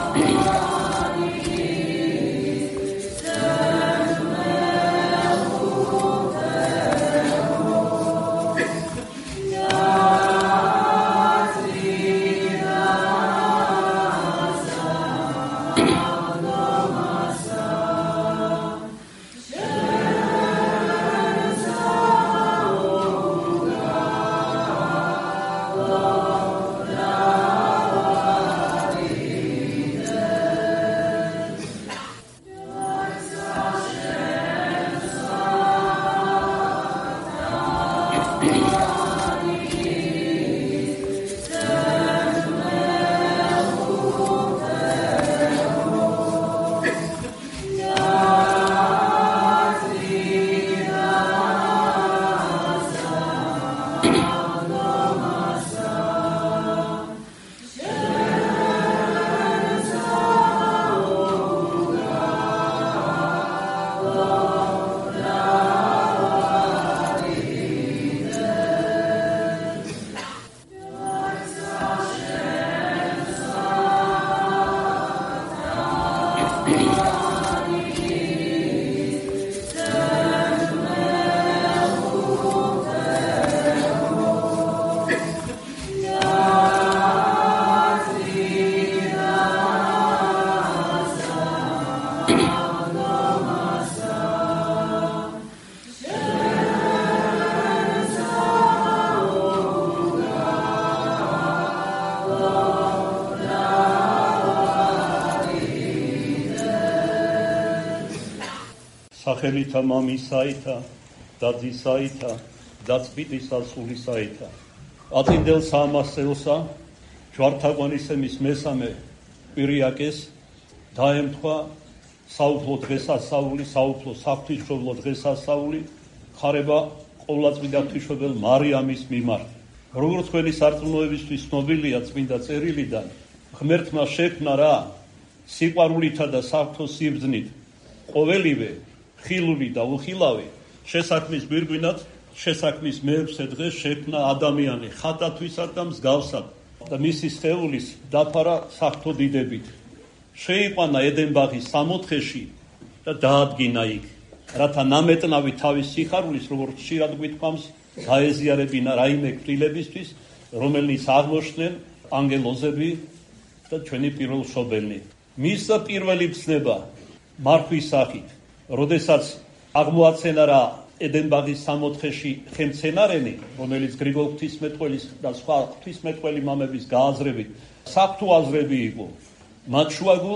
სახელითა მამისაითა და ძისაითა და წმინდისა სულისაითა. აწინდელ საამასეულსა ჯვართაყვანისემის მესამე კვირიაკეს დაემთხვა საუფლო დღესასწაული, საუფლო საღვთისმშობლო დღესასწაული ხარება ყოვლადწმიდა ღვთისმშობელ მარიამის მიმართ. როგორც თქვენი სარწმუნოებისთვის ცნობილია წმინდა წერილიდან, ღმერთმა შექმნა რა სიყვარულითა და საღვთო სიბრძნით ყოველივე ხილული და უხილავი შესაქმნის გვირგვინად შესაქმნის მეექვსე დღეს შექმნა ადამიანი ხატათვისად და მსგავსად და მისი სხეულის დაფარა საღვთო დიდებით. შეიყვანა ედენბაღის სამოთხეში და დაადგინა იქ, რათა ნამეტნავი თავის სიხარულის, როგორც ხშირად გვითქვამს, გაეზიარებინა რაიმე კვირილებისთვის, რომელნიც აღმოჩნდნენ ანგელოზები და ჩვენი პირველმშობელნი. მისცა პირველი ცნება მარხვის სახით, როდესაც აღმოაცენა რა ედენბაღის სამოთხეში ხემცენარენი, რომელიც გრიგოლ ღვთისმეტყველის და სხვა ღვთისმეტყველი მამების გააზრებით საღვთო აზრები იყო. მათ შუაგულ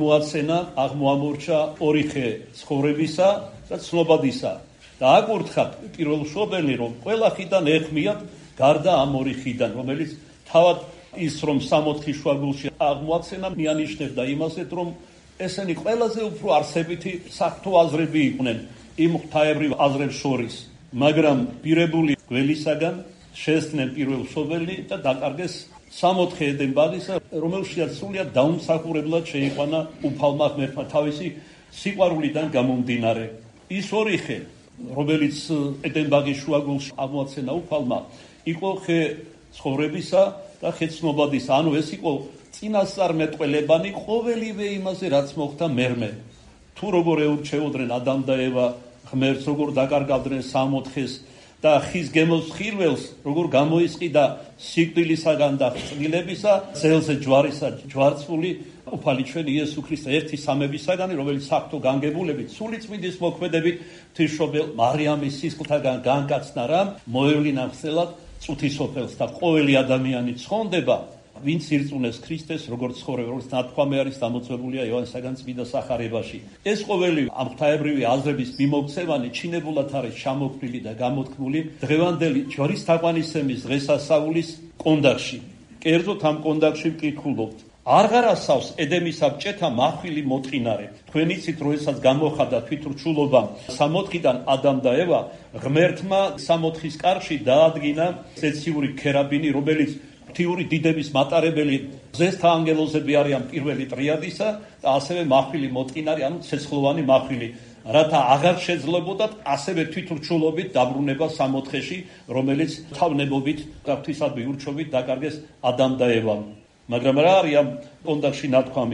აღმოამორჩა ორი ხე ცხოვრებისა და ცნობადისა და აკურთხა პირველმშობელი, რომ ყველა ხიდან ეხმიათ გარდა ამ ორი ხიდან, რომელიც თავად ის რომ სამოთხის შუაგულში აღმოაცენა მიანიშნებდა იმასეთ, რომ ესენი ყველაზე უფრო არსებითი საღვთო აზრები იყვნენ იმ ღვთაებრივ აზრებს შორის, მაგრამ პირებული გველისაგან შესძნენ პირველმშობელი და დაკარგეს სამოთხე ედენბაღისა, რომელშიაც სრულიად დაუმსახურებლად შეიყვანა უფალმა ღმერთმა თავისი სიყვარულიდან გამომდინარე. ის ორი ხე, რომელიც ედენბაღის შუაგულში აღმოაცენა უფალმა, იყო ხე ცხოვრებისა და ხე ცნობადისა, ანუ ეს იყო წინასწარმეტყველებანი ყოველივე იმაზე, რაც მოხდა მერმე. თუ როგორ ეურჩეოდნენ ადამ და ევა ღმერთს, როგორ დაკარგავდნენ სამოთხეს და ხის გემოს ხილველს, როგორ გამოისყიდა სიკვდილისაგან და წვილებისა, ძელზე ჯვარისა ჯვარცმული უფალი ჩვენ იესო ქრისტე ერთი სამებისაგანი, რომელიც საღვთო განგებულებით, სული წმინდის მოქმედებით ღვთისმშობელ მარიამის სისხლთაგან განკაცნა რამ, მოევლინა ხსელად წუთისოფელს და ყოველი ადამიანი ცხონდება, ვინც ირწმუნეს ქრისტეს, როგორც ცხოვრება, როგორც ნათქვამი არის დამოწმებულია იოანესაგან წმინდა სახარებაში. ეს ყოველი ამ ღვთაებრივი აზრების მიმოქცევანი ჩინებულად არის ჩამოქმნილი და გამოთქმული დღევანდელი ჯვარისთაყვანისმის დღესასწაულის კონდაკში. კერძოდ ამ კონდაკში ვკითხულობთ: აღარ ასავს ედემისა ბჭეთა მახვილი მოთხინარე. თქვენ იცით, როდესაც გამოხატა თვითრჩულობამ სამოთხიდან ადამ და ევა, ღმერთმა სამოთხის კარში დაადგინა წეციური ქერაბინი, რომელიც ღვთიური დიდების მატარებელი ზესთა ანგელოზები არიან პირველი ტრიადისა და ასევე მახვილი მოთხინარი, ანუ ცეცხლოვანი მახვილი, რათა აღარ შეძლებოდათ ასევე თვითრჩულობით დაბრუნება სამოთხეში, რომელიც თავნებობით და ღვთისადმი ურჩობით დაკარგეს ადამ და ევამ. მაგრამ რა არის ამ კონდაკში ნათქვამი?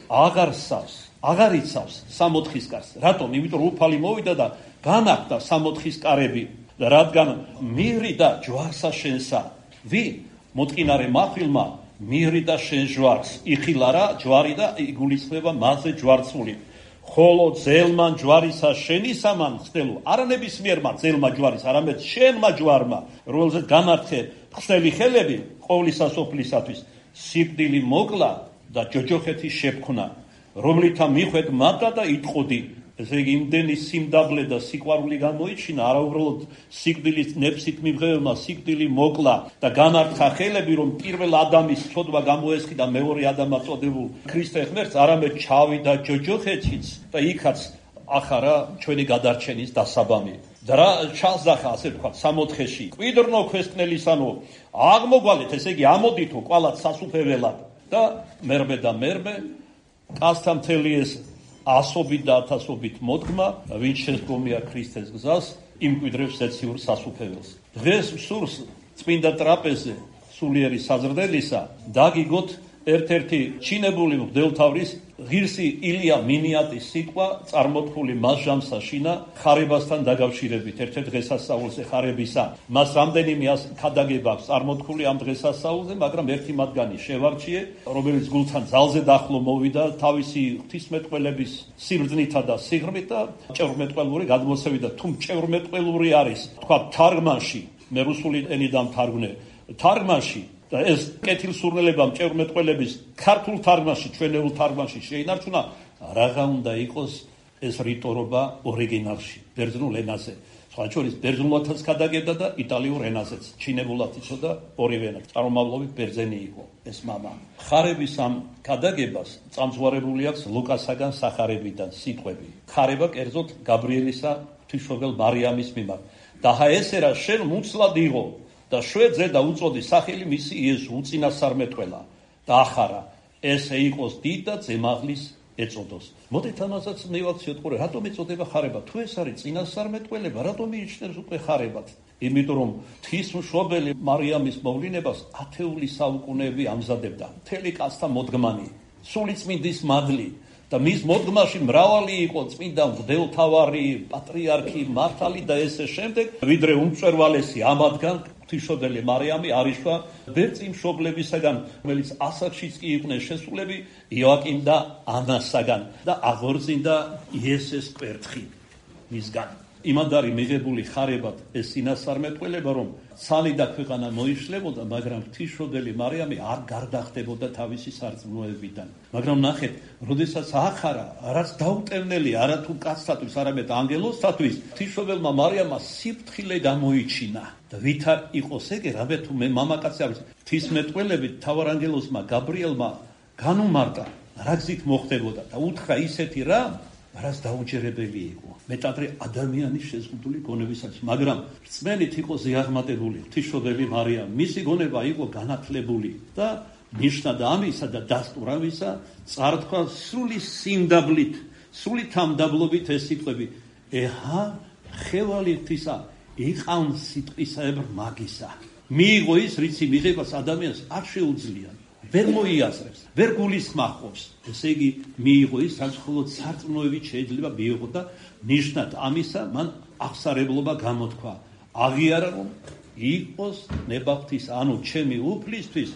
აღარ იცავს 64-ის კარს. რატომ? იმიტომ რომ უფალი მოვიდა და განახდა 64-ის კარები და რადგან მირი და ჯვარსა შენსა. ვინ? მოტკინარე მახვილმა მირი და შენ ჯვარს იხილა რა ჯვარი და იგულისხმება მასზე ჯვარცული. ხოლო ძელმან ჯვარისა შენისამან ხსნელო არა ნებისმიერმა ძელმა ჯვარის, არამედ შენმა ჯვარმა, რომელზეც გამართე ხსნელი ხელები ყოვლისა სოფლისათვის, სიკვდილი მოკლა და ჯოჯოხეთი შეფქნა, რომლითა მიხვედ მატა და იტყოდი. ესე იგი, იმდენი სიმდაბლე და სიყვარული გამოიჩინა, არა უბრალოდ სიკვდილის ნებსით მიღებელმა სიკვდილი მოკლა და განარცხა ხელები, რომ პირველ ადამის ცოდვა გამოესხი და მეორე ადამად წოდებულ ქრისტე ღმერთს, არამედ ჩავიდა ჯოჯოხეთიც და იქაც ახარა ჩვენი გადარჩენის დასაბამი. და რა ჩასახა, ასე ვთქვათ, 64-ში. კვიდრნო ქვესკნელისანო, აღმოგვალეთ, ესე იგი, ამოდითო კვალად სასუფეველად და მერბე და მერბე კაცთა მთელი ეს ასობით და ათასობით მოდგმა, ვინც შესდგომია ქრისტეს გზას, იმკვიდრებს ეციურ სასუფეველს. დღეს სურს წმინდა ტრაპეზზე სულიერი საზრდელისა დაგიგოთ ერთ-ერთი ჩინებული მღვდელთავრის ღირსი ილია მინიატის სიტყვა წარმოთქმული მას ჟამსა შინა ხარებასთან დაკავშირებით ერთ-ერთ დღესასწაულზე ხარებისა. მას რამდენიმე ქადაგება აქვს წარმოთქმული ამ დღესასწაულზე, მაგრამ ერთი მათგანი შევარჩიე, რომელიც გულთან ძალზე დახლო მოვიდა თავისი ღვთისმეტყველების სიბრძნითა და სიღრმით და ჭევრმეტყველური გადმოცევიდა. თუ ჭევრმეტყველური არის, თქვა თარგმანში, მე რუსული ენიდან თარგმნე, თარგმანში და ეს კეთილსურნელება მჭევრმეტყველების ქართულ თარგმანში, ჩვენეულ თარგმანში შეინარჩუნა, რაღა უნდა იყოს ეს რიტორობა ორიგინალში, ბერძნულ ენაზე. სხვა შორის ბერძნულათაც ქადაგებდა და იტალიურ ენაზეც. ჩინებულად იცოდა ორივე ენა. წარმომავლობით ბერძენი იყო ეს მამა. ხარების ამ ქადაგებას წამსვარებული აქვს ლუკასაგან სახარებიდან სიტყვები. ხარება კერძოდ გაბრიელისა ღვთისმშობელ მარიამის მიმართ. და ესერა შენ მუცლად იღო და შვედზე და უწოდი სახელი მისი იესო უწინასწარმეტყველა და ახარა ესე იყოს დიდ და ძემაღლის ეწოდოს. მოდით ამასაც მივაქციოთ ყურე, რატომ ეწოდება ხარება? თუ ეს არის წინასწარმეტყველება, რატომ მიიჩნევს უკვე ხარებად? იმიტომ რომ ღვთისმშობელი მარიამის მოვლენებას ათეული საუკუნეები ამზადებდა. მთელი კაცთა მოდგმანი, სულიწმინდის მადლი და მის მოდგმაში მრავალი იყო წმინდა მღვდელთავარი, პატრიარქი, მართალი და ესე შემდეგ, ვიდრე უმწვერვალესი ამათგან ღვთისმშობელი მარიამი არიშვა ბერწი მშობლებისაგან, რომელიც ასაკშიც კი იყვნენ შესულები, იოაკიმ და ანასაგან და აღორძინდა იესეს კვერთხი მისგან. იმად არის მიღებული ხარებად ეს წინასწარმეტყველება, რომ ცალი და ქვეყანა მოიშლებოდა, მაგრამ ღვთისმშობელი მარიამი არ გარდახდებოდა თავისი სარწმუნოებიდან. მაგრამ ნახეთ, როდესაც ახარა, რაც დაუტევნელი არა თუ კაცთათვის, არამედ ანგელოზთათვის, ღვთისმშობელმა მარიამმა სიფრთხილე გამოიჩინა. და ვითარ იყოს ეგე, რამე თუ მე მამაკაცი არის, ღვთისმეტყველებით მთავარ ანგელოზმა გაბრიელმა განუმარტა, რა გზით მოხდებოდა და უთხრა ისეთი რამ, რაც დაუჯერებელი იყო. მეტადრე ადამიანის შეზღუდული გონებისათვის, მაგრამ რწმენით იყო ზეაღმატებული ღვთისმშობელი მარიამ. მისი გონება იყო განათლებული და ნიშნად ამისა და დასტურ ამისა წართქვა სრული სიმდაბლით, სრული თამდაბლობით ეს სიტყვები. ეჰა ხევალი ღვთისა იყავ სიტყვისაებრ მაგისა. მიიღო ის, რიცი მიღებას ადამიანს არ შეუძლია. ვერ მოიაზრებს, ვერ გულისხმახობს. ესე იგი, მიიღო ის, რაც მხოლოდ სარწმუნოებით შეიძლება მიიღო და ნიშნად ამისა მან აღსარებლობა გამოთქვა. აღიარა, რომ იყოს ნებავთის, ანუ ჩემი უფლისთვის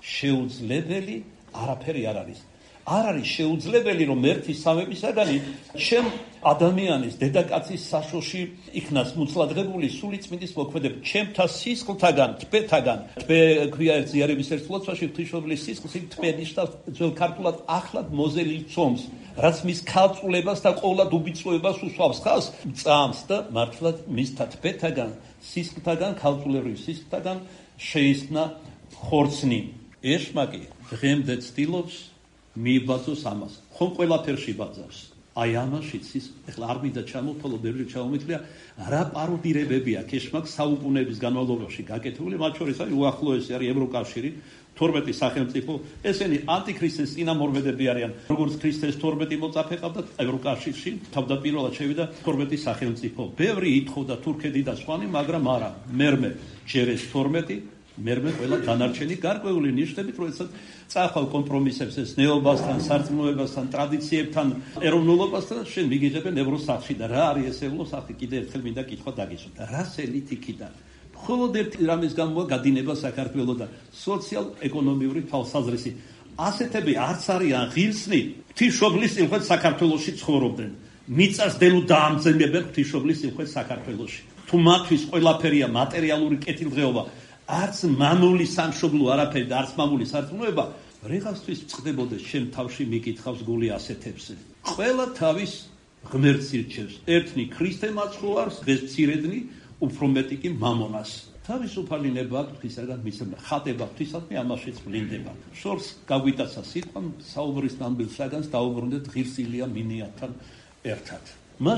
შეუძლებელი არაფერი არ არის. არ არის შეუძლებელი, რომ ერთი სამებისაგანი ჩემ ადამიანის დედაკაცის საშოში იქნას მუცლადღებული სულიწმინდის მოქმედება. ჩემთა სისხლთაგან, თბეთაგან, თბე ქვია ერთ ზიარების ერთ ლოცვაში ღვთისმშობლის სისხლს, იქ თბე ნიშნავს ძველ ქართულად ახლად მოზელილ ცომს, რაც მის ქალწულებას და ყოვლად უბიწოებას უსვავს ხალხს, წამს და მართლად მისთა თბეთაგან, სისხლთაგან, ქალწულების სისხლთაგან შეისხნა ხორცნი. ეშმაკი დღემდე ცდილობს მიიბაძოს ამას. ხომ ყველაფერში ბაძავს. აი ამაშიც ის ეხლა არ მინდა ჩამოვთვალო, ბევრი ჩამომიტყვია, რა პაროდირებებია ეშმაკს საუკუნეების განმავლობაში გაკეთებული, მათ შორის არის უახლოესი არის ევროკავშირი, 12 სახელმწიფო, ესენი ანტიქრისტეს წინამორბედები არიან, როგორც ქრისტეს 12 მოწაფე ყავდათ ევროკავშირში, თავდაპირველად შევიდა 12 სახელმწიფო. ბევრი ითხოვდა თურქეთი და სხვანი, მაგრამ არა, მერმე ჯერეს 12 მერმე ყველა დანარჩენი გარკვეული ნიშნებით, როდესაც წახვალ კომპრომისებს ეს ნეობასთან, სარწმუნოებასთან, ტრადიციებთან, ეროვნულობასთან, შენ მიგიღებენ ევროსახლში და რა არის ეს ევროსახლი? კიდე ერთხელ მინდა კითხვა დაგისვათ. რას ელით იქიდან? მხოლოდ ერთი რამის გამო გადინება საქართველოსა და სოციალ-ეკონომიური თვალსაზრისი. ასეთები არც არიან ღირსნი, ღვთისმშობლის სიმხეთ საქართველოში ცხოვრობდნენ. მიწას დელუ დაამძიმებენ ღვთისმშობლის სიმხეთ საქართველოში. თუ მათთვის ყველაფერია მატერიალური კეთილდღეობა, არც მამული სამშობლო არაფერი და არც მამული სარწმუნოება, რიღასთვის წდებოდეს შენ თავში მიკითხავს გული ასეთებზე. ყველა თავის ღმერთს ირჩევს. ერთნი ქრისტე მაცხოვარს, ეს მცირედნი, უფრო მეტი კი მამონას. თავისუფალი ნება ღვთისაგან მისცემა, ხატება ღვთისადმი ამაშიც ვლინდება. შორს გაგვიტაცა სიტყვა საუბრის ნამდვილსაგანს დაუბრუნდეთ ღირს ილია მინიათთან ერთად. მას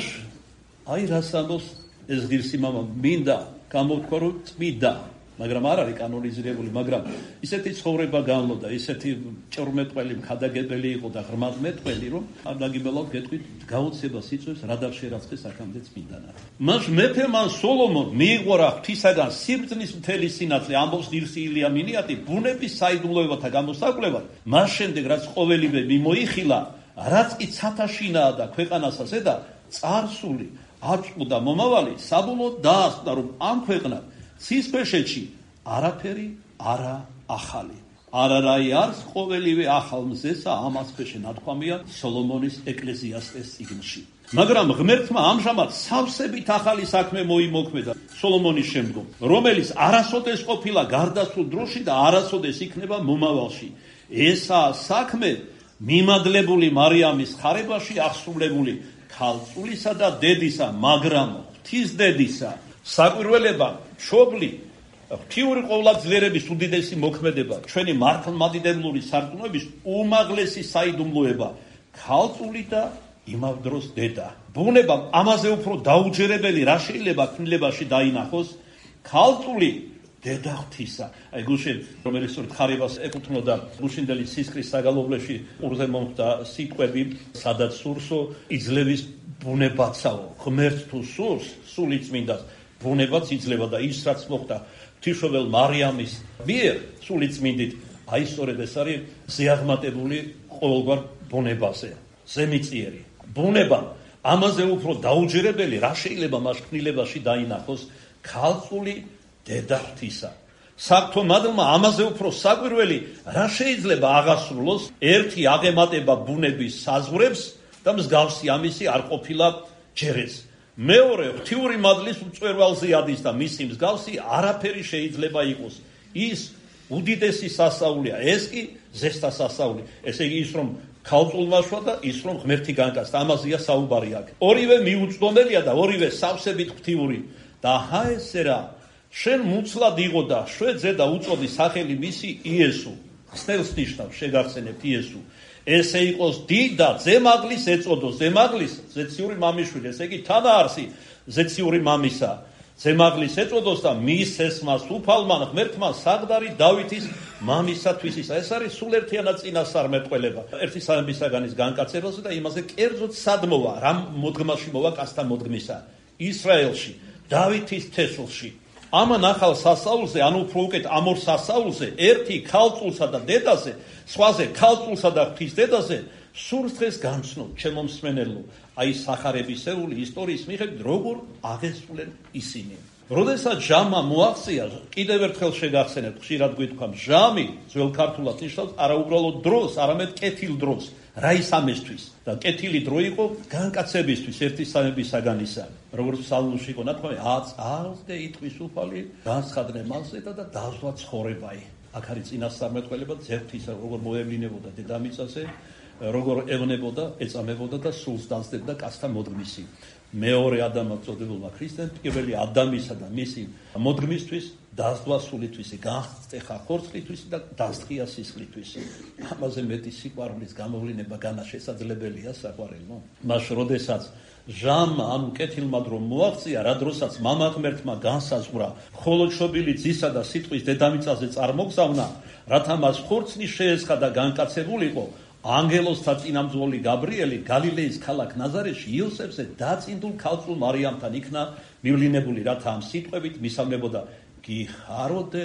აი რას ამბობს ეს ღირსი მამა, მინდა გამოვთქვა რომ წმიდა, მაგრამ არ არის კანონიზირებული, მაგრამ ისეთი ცხოვრება განლოდა, ისეთი ჭორმეტყველი, მქადაგებელი იყო და ღრმადმეტყველი, რომ დაგიბელავთ გეტყვით გაუცებას იწვევს რა დავშერაცხეს აქამდე წმინდანად. მას მეფემან სოლომონ მიიღურა ღვთისაგან სიბრძნის მთელი სინათლე, ამბობს ღირსი ილია მინიათი, ბუნების საიდუმლოებათა გამოსაკვლევად, მას შემდეგ რაც ყოველივე მიმოიხილა, რაც კი ცათაშინაა და ქვეყანასა ზედა წარსული, აწმყო და მომავალი საბოლოოდ დაასკვნა, რომ ამ ქვეყნად ცისქვეშეთში არაფერი არა ახალი. არარაი არის ყოველივე ახალ მზესა ამას ქვეშე ნათქვამია სოლომონის ეკლესიასტეს წიგნში. მაგრამ ღმერთმა ამჟამად სავსებით ახალი საქმე მოიმოქმედა სოლომონის შემდგომ, რომელიც არასოდეს ყოფილა გარდაცვლილ დროში და არასოდეს იქნება მომავალში. ესაა საქმე მიმადლებული მარიამის ხარებაში აღსრულებული ქალწულისა და დედისა, მაგრამ ღვთისდედისა. საკვირველება, მშობლი, ღვთიური ყოვლადძლიერების უდიდესი მოქმედება, ჩვენი მართლმადიდებლური სარწმუნოების უმაღლესი საიდუმლოება, ქალწული და იმავდროს დედა. ბუნებამ ამაზე უფრო დაუჯერებელი რა შეიძლება ქმნილებაში დაინახოს? ქალწული დედა ღვთისა. აი გუშინ რომელიც ხარებას ეკუთვნოდა გუშინდელი სისხლის საგალობლეში ყურზე მომხდა სიტყვები, სადაც სურსო იძლევის ბუნებაცაო. ღმერთს თუ სურს, სული წმინდას ბუნებაც იძლევა და ის რაც მოხდა ღვთისმშობელ მარიამის მიერ სული წმინდით, აი სწორედ ეს არის ზეაღმატებული ყოველგვარ ბუნებაზე, ზემიწიერი. ბუნებამ ამაზე უფრო დაუჯერებელი რა შეიძლება მას ქმნილებაში დაინახოს? ქალწული დედა ღვთისა. საღვთო მადლმა ამაზე უფრო საკვირველი რა შეიძლება აღასრულოს? ერთი აღემატება ბუნების საზღვრებს და მსგავსი ამისი არ ყოფილა ჯერეს. მეორე ღვთიური მადლის მწვერვალზე ადის და მისი მსგავსი არაფერი შეიძლება იყოს. ის უდიდესი სასწაულია, ეს კი ზესთა სასწაული. ესე იგი ის რომ ქალწულმა შვა და ის რომ ღმერთი განკაცდა, ამაზეა საუბარი აქ. ორივე მიუწვდომელია და ორივე სავსებით ღვთიური. და ჰაესე რა, შენ მუცლად იყო და შვედზე და უწოდი სახელი მისი იესო. ხსნელს ნიშნავს, შეგახსენებთ იესო. ესე იყოს დიდა ზემაღლის ეწოდოს, ზემაღლის ზეციური მამიშვილი, ესე იგი თანაარსი ზეციური მამისა. ზემაღლის ეწოდოს და მის ესმას უფალმან ღმერთმა საგდარი დავითის მამისათვის ისა. ეს არის სულერთიანად წინასწარმეტყველება. ერთი სამებისაგანის განკაცებაზე და იმაზე კერძოდ სადმოვა, რამ მოდგმაში მოვა კაცთა მოდგმისა. ისრაელში, დავითის თესლში. ამან ახალ სასწაულზე, ანუ უფრო უკეთ ამ ორ სასწაულზე, ერთი ქალწულსა და დედაზე, სხვაზე ქალწულსა და ღვთის დედაზე, სურს დღეს განცნობ, ჩემო მსმენელო, აი სახარებისეული ისტორიის მიხედვით როგორ აღესრულენ ისინი. როდესაც ჟამმა მოაღწია, კიდევ ერთხელ შეგახსენებთ, ხშირად გვითქვამ, ჟამი ძველ ქართულად ნიშნავს არა უბრალოდ დროს, არამედ კეთილ დროს. რა ის ამისთვის? და კეთილი დრო იყო განკაცებისთვის ერთი სამებისაგანისა. როგორც ფსალმში იყო ნათქვამი, აწალზე იტყვის უფალი, განცხადნე მასზე და დაზვა ცხოვრებაი. აქ არის წინასწარმეტყველება ძერთისა, როგორ მოევლინებოდა დედამიწაზე, როგორ ევნებოდა, ეწამებოდა და სულს დასდებდა კაცთა მოდგმისი. მეორე ადამიანად წოდებულმა ქრისტემ პირველი ადამიანისა და მისი მოდგმისთვის დასდვა სულითვისი, განხტეხა ხორცლითვისი და დასდღია სისხლითვისი. ამაზე მეტი სიყვარულის გამოვლინება განა შესაძლებელია საყვარელო. მას როდესაც ჟამმა, ანუ კეთილმა დრო მოაღწია, რა დროსაც მამა ღმერთმა განსაზღვრა, მხოლოდ შობილი ძისა და სიტყვის დედამიწაზე წარმოგზავნა, რათა მას ხორცლი შეესხა და განკაცებულიყო, ანგელოზთა წინამძღოლი გაბრიელი გალილეის ქალაქ ნაზარეთში იოსებზე დაწინდულ ქალწულ მარიამთან იქნა მივლინებული, რათა ამ სიტყვებით მისავნებოდა გიხაროდენ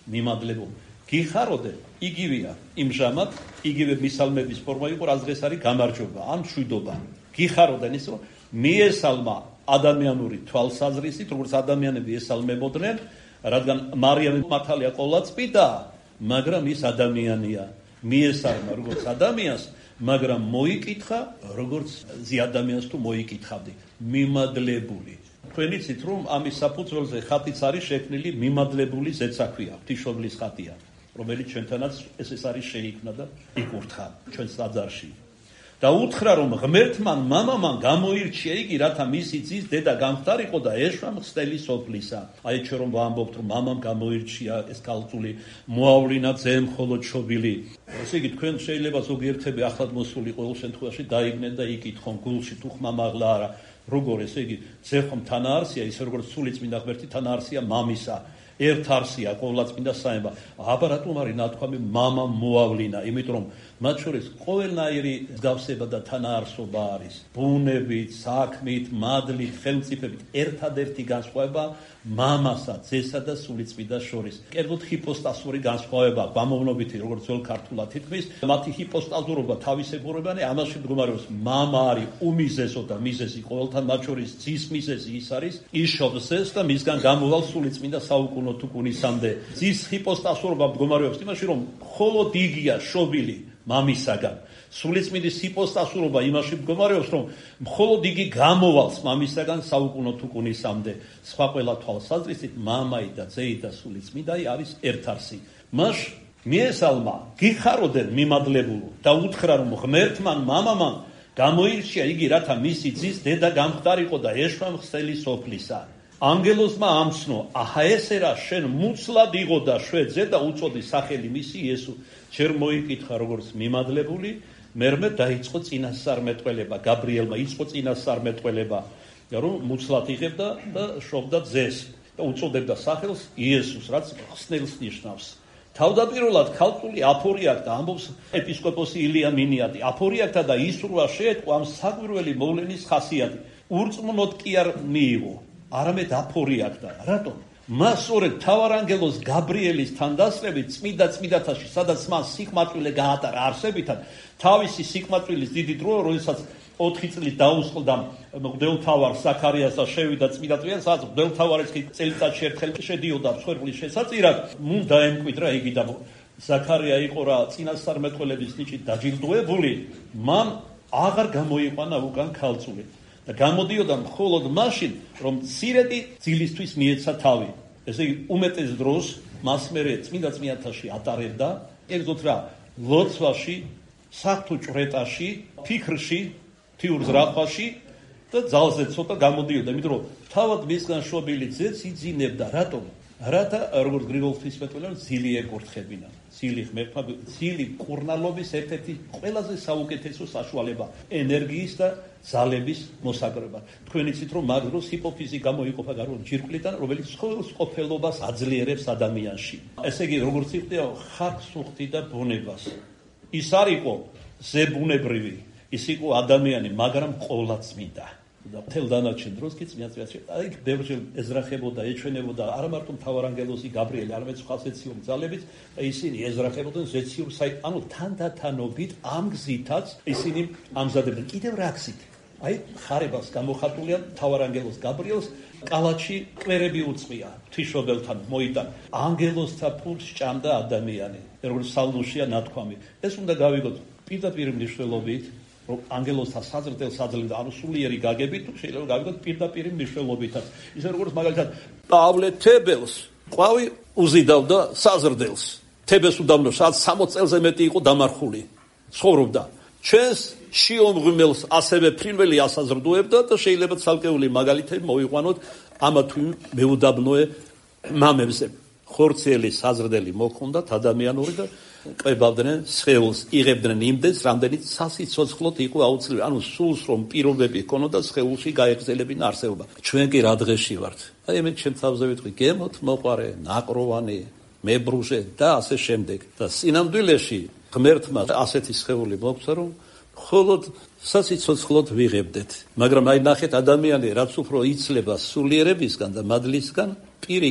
მიმადლებულ. გიხაროდე, იგივეა, იმჟამად იგივე მისალმების ფორმა იყო, რაც დღეს არის გამარჯვება, ან მშვიდობა. გიხაროდენ ის, რომ მიესალმა ადამიანური თვალსაზრისით, როგორც ადამიანები ესალმებოდნენ, რადგან მარიამი მართალია ყოვლადწმიდა, მაგრამ ის ადამიანია. მიესალმა როგორც ადამიანს, მაგრამ მოიკითხა როგორც ზიადამიანს თუ მოიკითხავდი, მიმადლებული. თქვენ იცით, რომ ამის საფუძველზე ხატიც არის შექმნილი, მიმადლებული ზეცაქვია, ღვთისმშობლის ხატია, რომელიც ჩვენთანაც ეს არის შეიქმნა და იკურთხა ჩვენს ტაძარში. და უთხრა, რომ ღმერთმა მამამან გამოირჩია იგი, რათა მისი ძის დედა გამხდარიყო და ეშვა მხსნელი სოფლისა. აი ჩვენ რომ ვამბობთ, რომ მამამ გამოირჩია ეს ქალწული, მოავლინა ძემ მხოლოდ შობილი. ესე იგი, თქვენ შეიძლება ზოგიერთები ახლად მოსული ყოველ შემთხვევაში დაიგნენ და იკითხონ გულში თუ ხმამაღლა არა. როგორ ესე იგი, ძე ხომ თანაარსია, ისე როგორც სულიწმინდა ღმერთი თანაარსია მამისა. ერთ არსია ყოვლადწმინდა საება. აბა რატომ არის ნათქვამი მამა მოავლინა? იმიტომ რომ მათ შორის ყოველნაირი მსგავსება და თანაარსობა არის. ბუნებით, საქმით, მადლით, ხელმწიფებით ერთადერთი განსხვავება მამასა, ძესა და სულიწმინდას შორის. კერძოდ ჰიპოსტასური განსხვავება, გამოვნობითი როგორც ძველ ქართულად თითქმის, მათი ჰიპოსტაზურობა თავისებურებანი ამაში მდგომარეობს. მამა არის უმიზესო და მიზესი ყოველთან, მათ შორის ძის მიზეზი ის არის, ის შობსეს და მისგან გამოვალ სულიწმინდა საუკუნო თუკუნისამდე. ძის ჰიპოსტასურობა მდგომარეობს იმაში, რომ მხოლოდ იგია შობილი მამისაგან. სულიწმინდის ჰიპოსტასურობა იმაში მდგომარეობს, რომ მხოლოდ იგი გამოვალს მამისაგან საუკუნო თუკუნისამდე. სხვა ყველა თვალსაზრისით მამაი და ძეი და სულიწმინდაი არის ერთარსი. მას მიესალმა გიხაროდენ მიმადლებულო და უთხრა, რომ ღმერთმან მამამან გამოირჩია იგი, რათა მისი ძის დედა გამხდარიყო და ეშვა მხსნელი სოფლისა. ანგელოზმა ამცნო, აჰა ესე რა, შენ მუცლად იღო და შვედზე და უწოდი სახელი მისი იესო. ჯერ მოიკითხა როგორც მიმადლებული, მერმე დაიწყო წინასწარმეტყველება, გაბრიელმა იწყო წინასწარმეტყველება, რომ მუცლად იღებდა და შობდა ძეს და უწოდებდა სახელს იესოს, რაც ხსნელს ნიშნავს. თავდაპირველად ქალწული აფორიაკდა, ამბობს ეპისკოპოსი ილია მინიატი. აფორიაკდა და ისურვა შეეტყვა ამ საკვირველი მოვლენის ხასიათი. ურწმუნოდ კი არ მიიღო, არამედ აფორიაკდა. რატომ? მას სწორედ მთავარანგელოს გაბრიელის თანდასწრებით წმიდა-წმიდათაში, სადაც მას სიკმაწვილე გაატარა არსებითად, თავისი სიკმაწვილის დიდი დროა, როდესაც 4 წლით დაუსხლდა მღვდელმთავარ ზაქარიას და შევიდა წმიდა-წმიდად, სადაც მღვდელმთავარიც კი წელიწადში ერთხელ შედიოდა მსხვერპლის შესაწირად, მუნ დაემკვიდრა იგი და ზაქარია იყო რა წინასწარმეტყველების ნიჭით დაჯილდოებული, მან აღარ გამოიყვანა უკან ქალწული. და გამოდიოდა მხოლოდ მაშინ, რომ მცირედი ძილისთვის მიეცა თავი. ესე იგი, უმეტეს დროს მას მერე წმინდა-წმიდათაში ატარებდა, კერძოდ რა, ლოცვაში, საღვთო ჭვრეტაში, ფიქრში, თიურ ზრახვაში და ძალზე ცოტა გამოდიოდა, იმიტომ რომ თავად მისგან შობილი ძეც იძინებდა. რატომ? რათა როგორც გრიგოლ ღვთისმეტყველმა ძილი ეკურთხებინა. ძილი ღმერთმა, ძილი კურნალობის ერთ-ერთი ყველაზე საუკეთესო საშუალება ენერგიის და ძალების მოსაგრებად. თქვენ იცით, რომ მაგ დროს ჰიპოფიზი გამოიყოფა გარკვეულ ჯირკვლიდან, რომელიც ცხოვრების ყოფილობას აძლიერებს ადამიანში. ესე იგი, როგორც იხდია ხარკს უხდი და ბუნებას. ის არ იყო ზებუნებრივი, ის იყო ადამიანი, მაგრამ ყოვლადწმინდა. და მთელ დანარჩენ დროს კი წმინდა-წმინდაში აი ბევრჯერ ეძრახებოდა, ეჩვენებოდა არა მარტო მთავარანგელოზი გაბრიელი, არამედ სხვა სეციურ ძალებით და ისინი ეძრახებოდნენ სეციურ ანუ თანდათანობით ამ გზითაც ისინი ამზადებდნენ კიდევ რა გზით. აი ხარებას გამოხატულია მთავარანგელოზ გაბრიელს კალათში კვერები უწმია, ღვთისმშობელთან მოიტან. ანგელოზთა ფულს ჭამდა ადამიანი, როგორც სალმუშია ნათქვამი. ეს უნდა გავიგოთ პირდაპირ მნიშვნელობით, რომ ანგელოზთა საზრდელს აძლევდა, ანუ სულიერი გაგებით, შეიძლება გავიგოთ პირდაპირ მნიშვნელობითაც. ისე როგორც მაგალითად პავლე თებელს ყვავი უზიდავდა საზრდელს. თებელს უდავდა, სადაც 60 წელზე მეტი იყო დამარხული. ცხოვრობდა. ჩვენს შიომღვიმელს ასევე ფრინველი ასაზრდუებდა და შეიძლება ცალკეული მაგალითები მოვიყვანოთ ამა თუ მეუდაბნოე მამებზე. ხორციელი საზრდელი მოხონდათ ადამიანური და ყვებავდნენ სხეულს, იღებდნენ იმდენს, რამდენიც სასიცოცხლოდ იყო აუცილებელი. ანუ სულს რომ პირობები ჰქონოდა სხეულში გაეგრძელებინა არსებობა. ჩვენ კი რა დღეში ვართ? აი მე ჩემ თავზე ვიტყვი, გემოთ მოყარე, ნაკროვანი, მებრუჟე და ასე შემდეგ. და სინამდვილეში ღმერთმა ასეთი სხეული მოგვცა, რომ მხოლოდ სასიცოცხლოდ ვიღებდეთ. მაგრამ აი ნახეთ ადამიანი, რაც უფრო იცლება სულიერებისგან და მადლისგან, პირიქით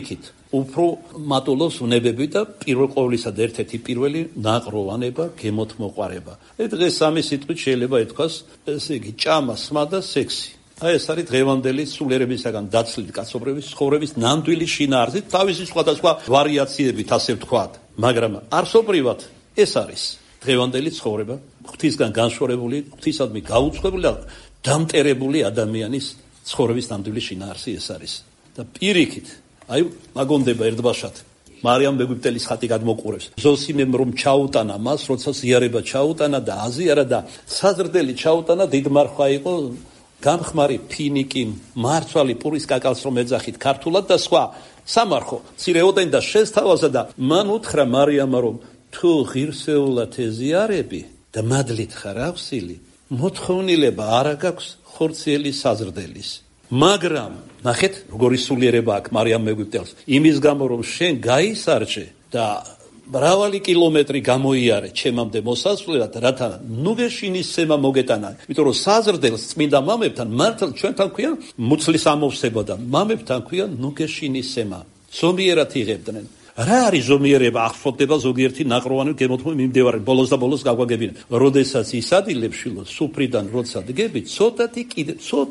უფრო მატულობს უნებები და პირველ ყოვლისა და ერთ-ერთი პირველი ნაყროვანება, გემოთმოყვარება. დღეს სამი სიტყვით შეიძლება ითქვას, ესე იგი, ჭამა, სმა და სექსი. ეს არის დღევანდელი სულიერებისაგან დაცლილი კაცობრიობის ცხოვრების ნამდვილი შინაარსი, თავისი სხვადასხვა ვარიაციებით, ასე ვთქვათ. მაგრამ არსობრივად ეს არის დღევანდელი ცხოვრება, ღვთისგან განშორებული, ღვთისადმი გაუცხოებული და დამტერებული ადამიანის ცხოვრების ნამდვილი შინაარსი ეს არის. და პირიქით, მაგონდება ერთბაშად მარიამ მეგვიპტელის ხატი გადმოყურებს. ზოსიმემ რომ ჩაუტანა მას, როცა ზიარება ჩაუტანა და აზიარა და საზრდელი ჩაუტანა, დიდმარხვა იყო გამხმარი ფინიკი, მარცვალი პურის კაკალს რომ ეძახით ქართულად და სხვა სამარხო ცირეოდენ და შესთავაზა და მან უთხრა მარიამა რომ თუ ღირსეულად ეზიარები და მადლით ხარ აღსილი, მოთხოვნილება არა გაქვს ხორციელი საზრდელის. მაგრამ ნახეთ როგორი სულიერება აქვს მარიამ მეგვიპტელს, იმის გამო რომ შენ გაისარჯე და მრავალი კილომეტრი გამოიარე ჩემამდე მოსასვლელად, რათა ნუგეშინის სემა მოგეტანა. იმიტომ რომ საზრდელს წმინდა მამებთან მართლა ჩვენთან ქვია მუცლის ამოვსება და მამებთან ქვია ნუგეშინის სემა. ზომიერად იღებდნენ. რა არის ზომიერება? ახსოვდება ზოგიერთი ნაყროვანი გემოთმული მიმდევარი ბოლოს და ბოლოს გაგვაგებინა. როდესაც ის ადილებშილო სუფრიდან როცა დგები, ცოტათი კიდე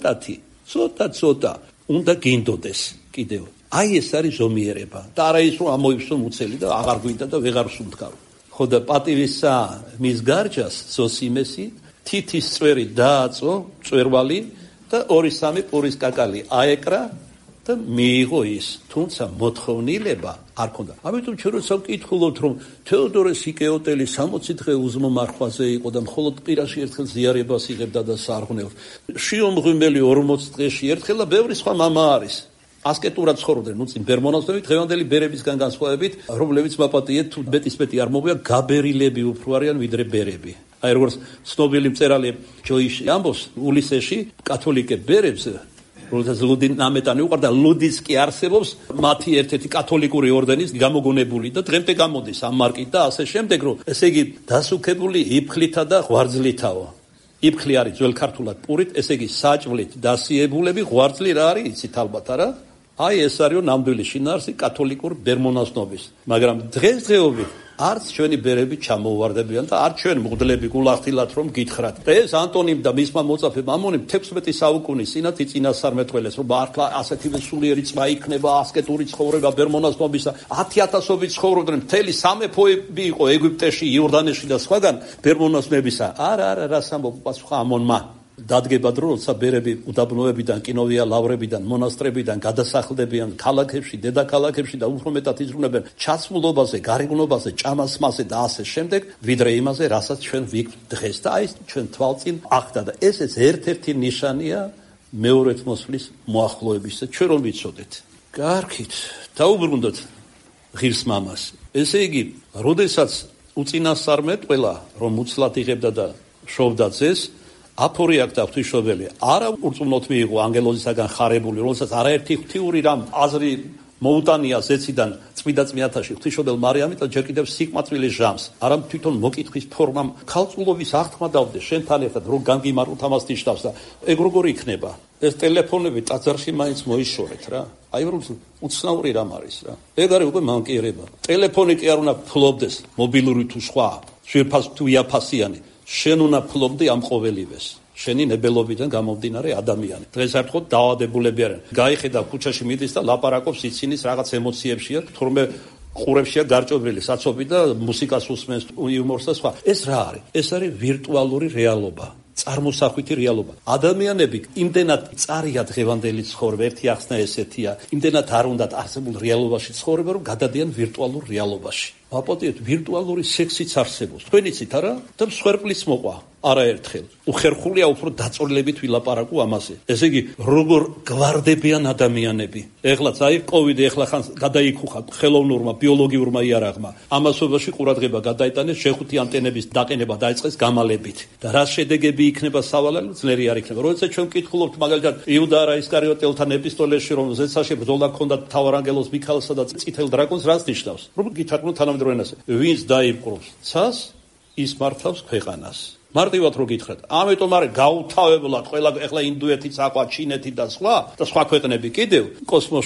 ცოტა უნდა გინდოდეს კიდევ. აი ეს არის ზომიერება. და არა ის რომ ამოიფსო მუცელი და აღარ გვინდა და ვეღარ სუნთქარო. ხო და პატივისა მის გარჯას ზოსიმესი თითის წვერი დააწო წვერვალი და 2-3 პურის კაკალი აეკრა და მიიღო ის, თუმცა მოთხოვნილება არ ქონდა. ამიტომ ჩვენ როცა ვკითხულობთ რომ თეოდორე სიკეოტელი 60 დღე უზმომარხვაზე იყო და მხოლოდ პირაში ერთხელ ზიარებას იღებდა და სარღვნელს. შიომღვიმელი 40 დღეში ერთხელ და ბევრი სხვა მამა არის. ასკეტურად ცხოვრობდნენ, წინ ბერმონასტერი დღევანდელი ბერებისგან განსხვავებით, რომლებიც მაპატიეთ თუ მეტისმეტი არ მოვია, გაბერილები უფრო არიან ვიდრე ბერები. აი როგორც ცნობილი მწერალი ჯოიში ამბობს, ულისეში კათოლიკე ბერებს როდესაც ლუდი ნამეტანი უყარდა, ლუდის კი არსებობს მათი ერთ-ერთი კათოლიკური ორდენის გამოგონებული და დღემდე გამოდის ამ მარკით და ასე შემდეგ, რომ ესე იგი დასუქებული იფხლითა და ღვარძლითაო. იფხლი არის ძველ ქართულად პურით, ესე იგი საჭვლით დასიებულები, ღვარძლი რა არის იცით ალბათ არა? აი ეს არის ნამდვილი შინაარსი კათოლიკურ ბერმონასნობის. მაგრამ დღესდღეობით არც ჩვენი ბერები ჩამოუვარდებიან და არც ჩვენ მღვდლები გულახდილად რომ გითხრათ. ეს ანტონიმ და მისმა მოწაფეებმა ამონიმ 16 საუკუნის წინათ იწინასწარმეტყველეს, რომ მართლა ასეთი სულიერი წვა იქნება, ასკეტური ცხოვრება ბერმონასნობისა. 10,000-ობით ცხოვრობდნენ, მთელი სამეფოები იყო ეგვიპტეში, იორდანეში და სხვაგან ბერმონასნებისა. არა, რას ამბობ პასუხა ამონმა. დადგება დრო, როცა ბერები უდაბნოებიდან, კინოვია ლავრებიდან, მონასტრებიდან გადასახლდებიან ქალაქებში, დედაქალაქებში და უფრო მეტად იზრუნებენ ჩაცმულობაზე, გარეგნობაზე, ჭამასმაზე და ასე შემდეგ, ვიდრე იმაზე, რასაც ჩვენ ვიქვთ დღეს და აი ჩვენ თვალწინ ახდა და ესეც ერთ-ერთი ნიშანია მეორეთ მოსვლის მოახლოების და ჩვენ რომ ვიცოდეთ. კარგით, დაუბრუნდოთ ღირს მამას. ესე იგი, როდესაც უწინასწარმეტყველა რომ უცლად იღებდა და შოვდა ძეს, აფორი აქ და ღვთისმშობელი არა ურწმუნოთ მიიღო ანგელოზისაგან ხარებული, რომელსაც არაერთი ღვთიური რამ აზრი მოუტანია ზეციდან წმინდა წმინდათაში ღვთისმშობელ მარიამით და ჯერ კიდევ სიკმაწვილის ჟამს, არა თვითონ მოკითხვის ფორმამ ქალწულობის აღთქმა დავდე შენთან ერთად რომ განგიმაროთ ამას ნიშნავს და ეგ როგორ იქნება? ეს ტელეფონები ტაძარში მაინც მოიშორეთ რა. აი რომ უცნაური რამ არის რა. ეგ არის უკვე მანკიერება. ტელეფონი კი არ უნდა ფლობდეს, მობილური თუ სხვა, შვირფას თუ იაფასიანი. შენ უნდა ფლობდი ამ ყოველივეს. შენი ნებელობიდან გამომდინარე ადამიანი. დღეს ერთხელ დაავადებულები არიან. გაიხედა ქუჩაში მიდის და ლაპარაკობს იცინის რაღაც ემოციებშია, თურმე ყურებშია გარჭობილი საცობი და მუსიკას უსმენს, იუმორს და სხვა. ეს რა არის? ეს არის ვირტუალური რეალობა. წარმოსახვითი რეალობა. ადამიანები იმდენად წარია დღევანდელი ცხოვრება, ერთი ახსნა ესეთია, იმდენად არ უნდათ არსებულ რეალობაში ცხოვრება, რომ გადადიან ვირტუალურ რეალობაში. ვაპატიეთ, ვირტუალური სექსიც არსებობს. თქვენ იცით არა? და მსხვერპლის მოყვა არაერთხელ. უხერხულია უფრო დაწვრილებით ვილაპარაკო ამაზე. ესე იგი, როგორ გვარდებიან ადამიანები. ეხლაც აი კოვიდი ეხლა ხან გადაიქუხა ხელოვნურმა ბიოლოგიურმა იარაღმა. ამასობაში ყურადღება გადაიტანეს, შეხუთი ანტენების დაყენება დაიწყეს გამალებით. და რა შედეგები იქნება სავალალო ძნელი არ იქნება. როდესაც ჩვენ ვკითხულობთ მაგალითად იუდა არა ისკარიოტელთან ეპისტოლეში, რომ ზეცაში ბრძოლა ჰქონდა მთავარანგელოს მიქაელსა და წითელ დრაკონს, რას ნიშნავს? რომ გითარგმნოთ თანამედროვე ენაზე. ვინც დაიპყრობს ცას, ის მართავს ქვეყანას. მარტივად რო გითხრათ, ამიტომ არის გაუთავებლად ყველა ეხლა ინდოეთიც, აკვა ჩინეთი და სხვა ქვეყნები კიდევ კოსმოსში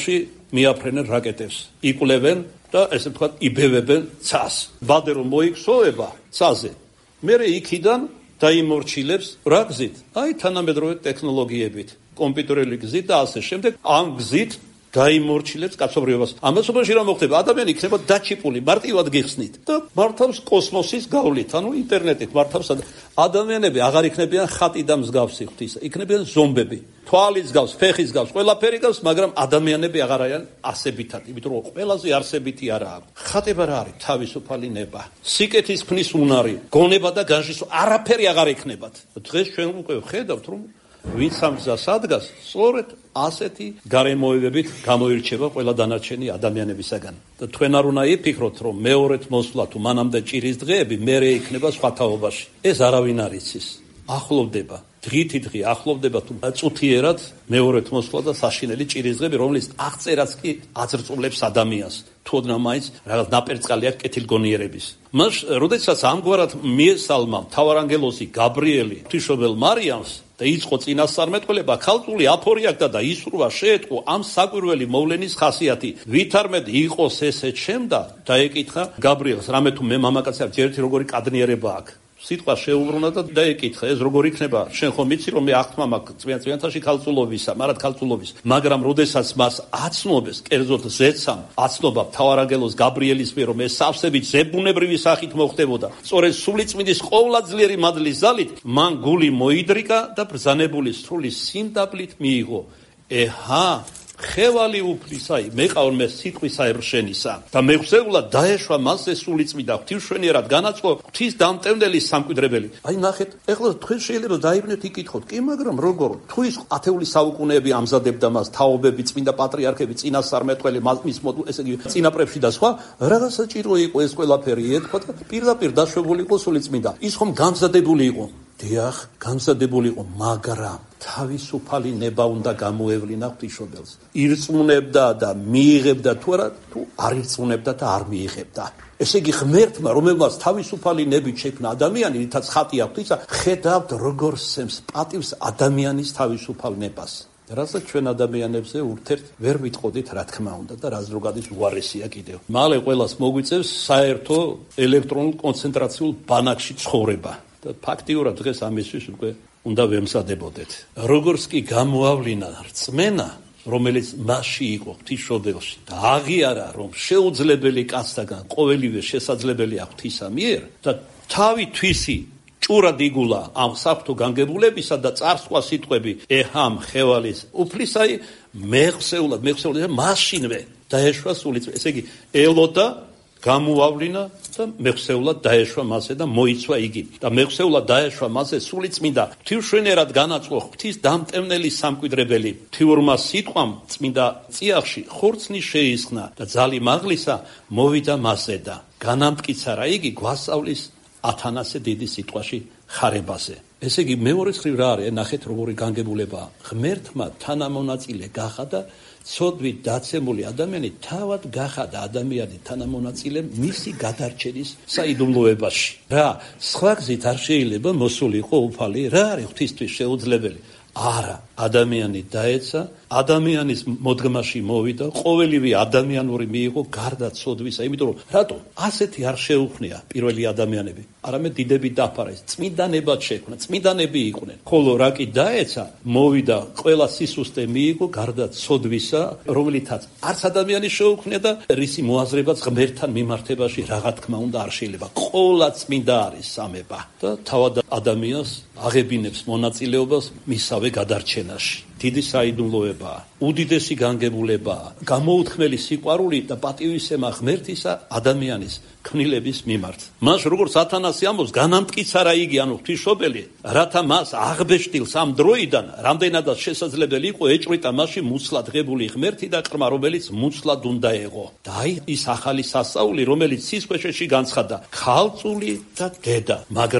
მიაფრენენ რაკეტებს, იკვლევენ და ესე ვთქვათ, იბევებენ ცას. ბადე რომ მოიქცოვება ცაზე, მერე იქიდან დაიმორჩილებს რა გზით? აი თანამედროვე ტექნოლოგიებით, კომპიუტერული გზით და ასე შემდეგ. ამ გზით დაიმორჩილებს კაცობრიობას. ამასობაში რა მოხდება? ადამიანი იქნება დაჩიპული, მარტივად გიხსნით და მართავს კოსმოსის გავლით, ანუ ინტერნეტით მართავს. ადამიანები აღარ იქნებიან ხატი და მსგავსი ღვთისა, იქნებიან ზომბები. თვალის გავს, ფეხის გავს, ყველაფერი გავს, მაგრამ ადამიანები აღარ არიან ასებითად, იმიტომ რომ ყველაზე არსებითი არა აქვს. ხატება რა არის? თავისუფალი ნება, სიკეთის ქმნის უნარი, გონება და განშისვა, არაფერი აღარ ექნებათ. დღეს ჩვენ უკვე ვხედავთ, რომ ვინც ამ გზას ადგას, სწორედ ასეთი გარემოებებით გამოირჩევა ყველა დანარჩენი ადამიანებისაგან. და თქვენ არ უნდა იფიქროთ, რომ მეორედ მოსვლა თუ მანამდე ჭირის დღეები მერე იქნება სხვა თაობაში. ეს არავინ არ იცის. ახლოვდება, დღითი ახლოვდება თუ წუთიერად მეორედ მოსვლა და საშინელი ჭირის დღეები, რომლის აღწერაც კი აძრწულებს ადამიანს. თუ ოდნა მაინც რაღაც ნაპერწკალი აქვს კეთილგონიერების. მას, როდესაც ამგვარად მიესალმა მთავარანგელოზი გაბრიელი ღვთისმშობელ მარიამს და იწყო წინასწარმეტყველება, ქალწული აფორი აქდა და ისურვა შეეტყო ამ საკვირველი მოვლენის ხასიათი. ვითარმედ იყოს ესე ჩემდა, დაეკითხა გაბრიელს, რამე თუ მე მამაკაცი არ ჯერეთი როგორი კადნიერება აქვს. სიტყვა შეუბრუნა და დაეკითხა, ეს როგორ იქნება? შენ ხომ იცი რომ მე აღთქმა მაქვს წვიანთაში ქალწულობისა, მარად ქალწულობის, მაგრამ როდესაც მას აცნობეს, კერძოდ ზეცამ, აცნობა მთავარანგელოზ გაბრიელის მიერ, რომ ეს სავსებით ზებუნებრივი სახით მოხდებოდა, სწორედ სულიწმინდის ყოვლადწლიერი მადლის ზალით, მან გული მოიდრიკა და ბრძანებული სრული სიმდაბლით მიიღო. ეჰა, ხევალი უფლისაი, მეყავ მე სიტყვისაებრ შენისა და მეხსეულად დაეშვა მასზე სულიწმიდა ღვთისმშენიერად განაწყო ღვთის დამტევნელი სამკვიდრებელი. აი ნახეთ, ეხლა თქვენ შეიძლება დაიბნეთ იკითხოთ, კი მაგრამ როგორ? თუ ის ათეული საუკუნეები ამზადებდა მას, თაობები, წმინდა პატრიარქები, წინასწარმეტყველი, მის ესე იგი წინაპრებში და სხვა, რა საჭირო იყო ეს ყველაფერი ეთქვა და პირდაპირ დაშვებული იყო სულიწმინდა. ის ხომ გამზადებული იყო? დიახ, გამზადებული იყო, მაგრამ თავისუფალი ნება უნდა გამოევლინა ღვთისმშობელს. ირწმუნებდა და მიიღებდა თუ არა, თუ არ ირწმუნებდა და არ მიიღებდა. ესე იგი ღმერთმა, რომელმაც თავისუფალი ნებით შექმნა ადამიანი, რითაც ხატი აქვს ღვთისა, ხედავთ როგორ სცემს პატივს ადამიანის თავისუფალ ნებას. რასაც ჩვენ ადამიანებზე ურთერთ ვერ ვიტყოდით, რა თქმა უნდა, და რაც რო გადის უარესია კიდევ. მალე ყველას მოგვიწევს საერთო ელექტრონულ კონცენტრაციულ ბანაკში ცხოვრება. და ფაქტიურად დღეს ამისთვის უკვე უნდა ვემზადებოდეთ. როგორც კი გამოავლინა რწმენა, რომელიც მასში იყო ღვთისმშობელში და აღიარა, რომ შეუძლებელი კაცთაგან ყოველივე შესაძლებელია ღვთისა მიერ და თავი თვისი ჭურად იგულა ამ საფრთხო განგებულებისა და წარსვლა სიტყვები ეჰამ ხევალის უფლისაი მეხსეულად მაშინვე დაეშვა სულიწმინდა. ესე იგი ელოდა გამოავლინა და მეხსეულად დაეშვა მასზე და მოიცვა იგი და მეხსეულად დაეშვა მასზე სულიწმინდა ღვთისმშენიერად განაწყო ღვთის დამტევნელი სამკვიდრებელი. თიურმა სიტყვამ წმინდა წიაღში ხორცნი შეისხნა და ძალი მაღლისა მოვიდა მასზე და განამტკიცარა იგი გვასწავლის ათანასე დიდი სიტყვაში ხარებაზე. ესე იგი მეორე მხრივ რა არის? ნახეთ როგორი განგებულებაა. ღმერთმა თანამონაწილე გახადა ცოდვით დაცემული ადამიანი, თავად გახადა ადამიანი თანამონაწილე მისი გადარჩენის საიდუმლოებაში. რა, სხვა გზით არ შეიძლება მოსულიყო უფალი? რა არის ღვთისთვის შეუძლებელი? არა, ადამიანი დაეცა, ადამიანის მოდგმაში მოვიდა, ყოველივე ადამიანური მიიღო გარდა ცოდვისა, იმიტომ რომ რატო ასეთი არ შეუხნია პირველი ადამიანები? არამედ დიდები დაფარეს, წმინდანებად შექმნა, წმინდანები იყვნენ. ხოლო რა კი დაეცა, მოვიდა, ყველა სისუსტე მიიღო გარდა ცოდვისა, რომელითაც არც ადამიანი შეუხნია და რისი მოაზრებაც ღმერთთან მიმართებაში რაღა თქმა უნდა არ შეიძლება. ყოლა წმინდა არის სამება და თავად ადამიანს აღებინებს მონაწილეობას მისავე გადარჩენაში. დიდი საიდუმლოებაა, უდიდესი განგებულებაა, გამოუთქმელი სიყვარული და პატივისცემა ღმერთისა ადამიანის ქმნილების მიმართ. მას როგორც ათანასე ამბობს, განამტკიცარა იგი, ანუ ღვთისმშობელი, რათა მას აღბეჭდილს ამ დროიდან, რამდენადაც შესაძლებელი იყო, ეჭვრიტა მასში მუცლად ღებული ღმერთი და ყრმა, რომელიც მუცლად უნდა ეღო. და აი ის ახალი სასწაული, რომელიც სისქვეშეში განცხადა, ქალწული და დედა, მაგრამ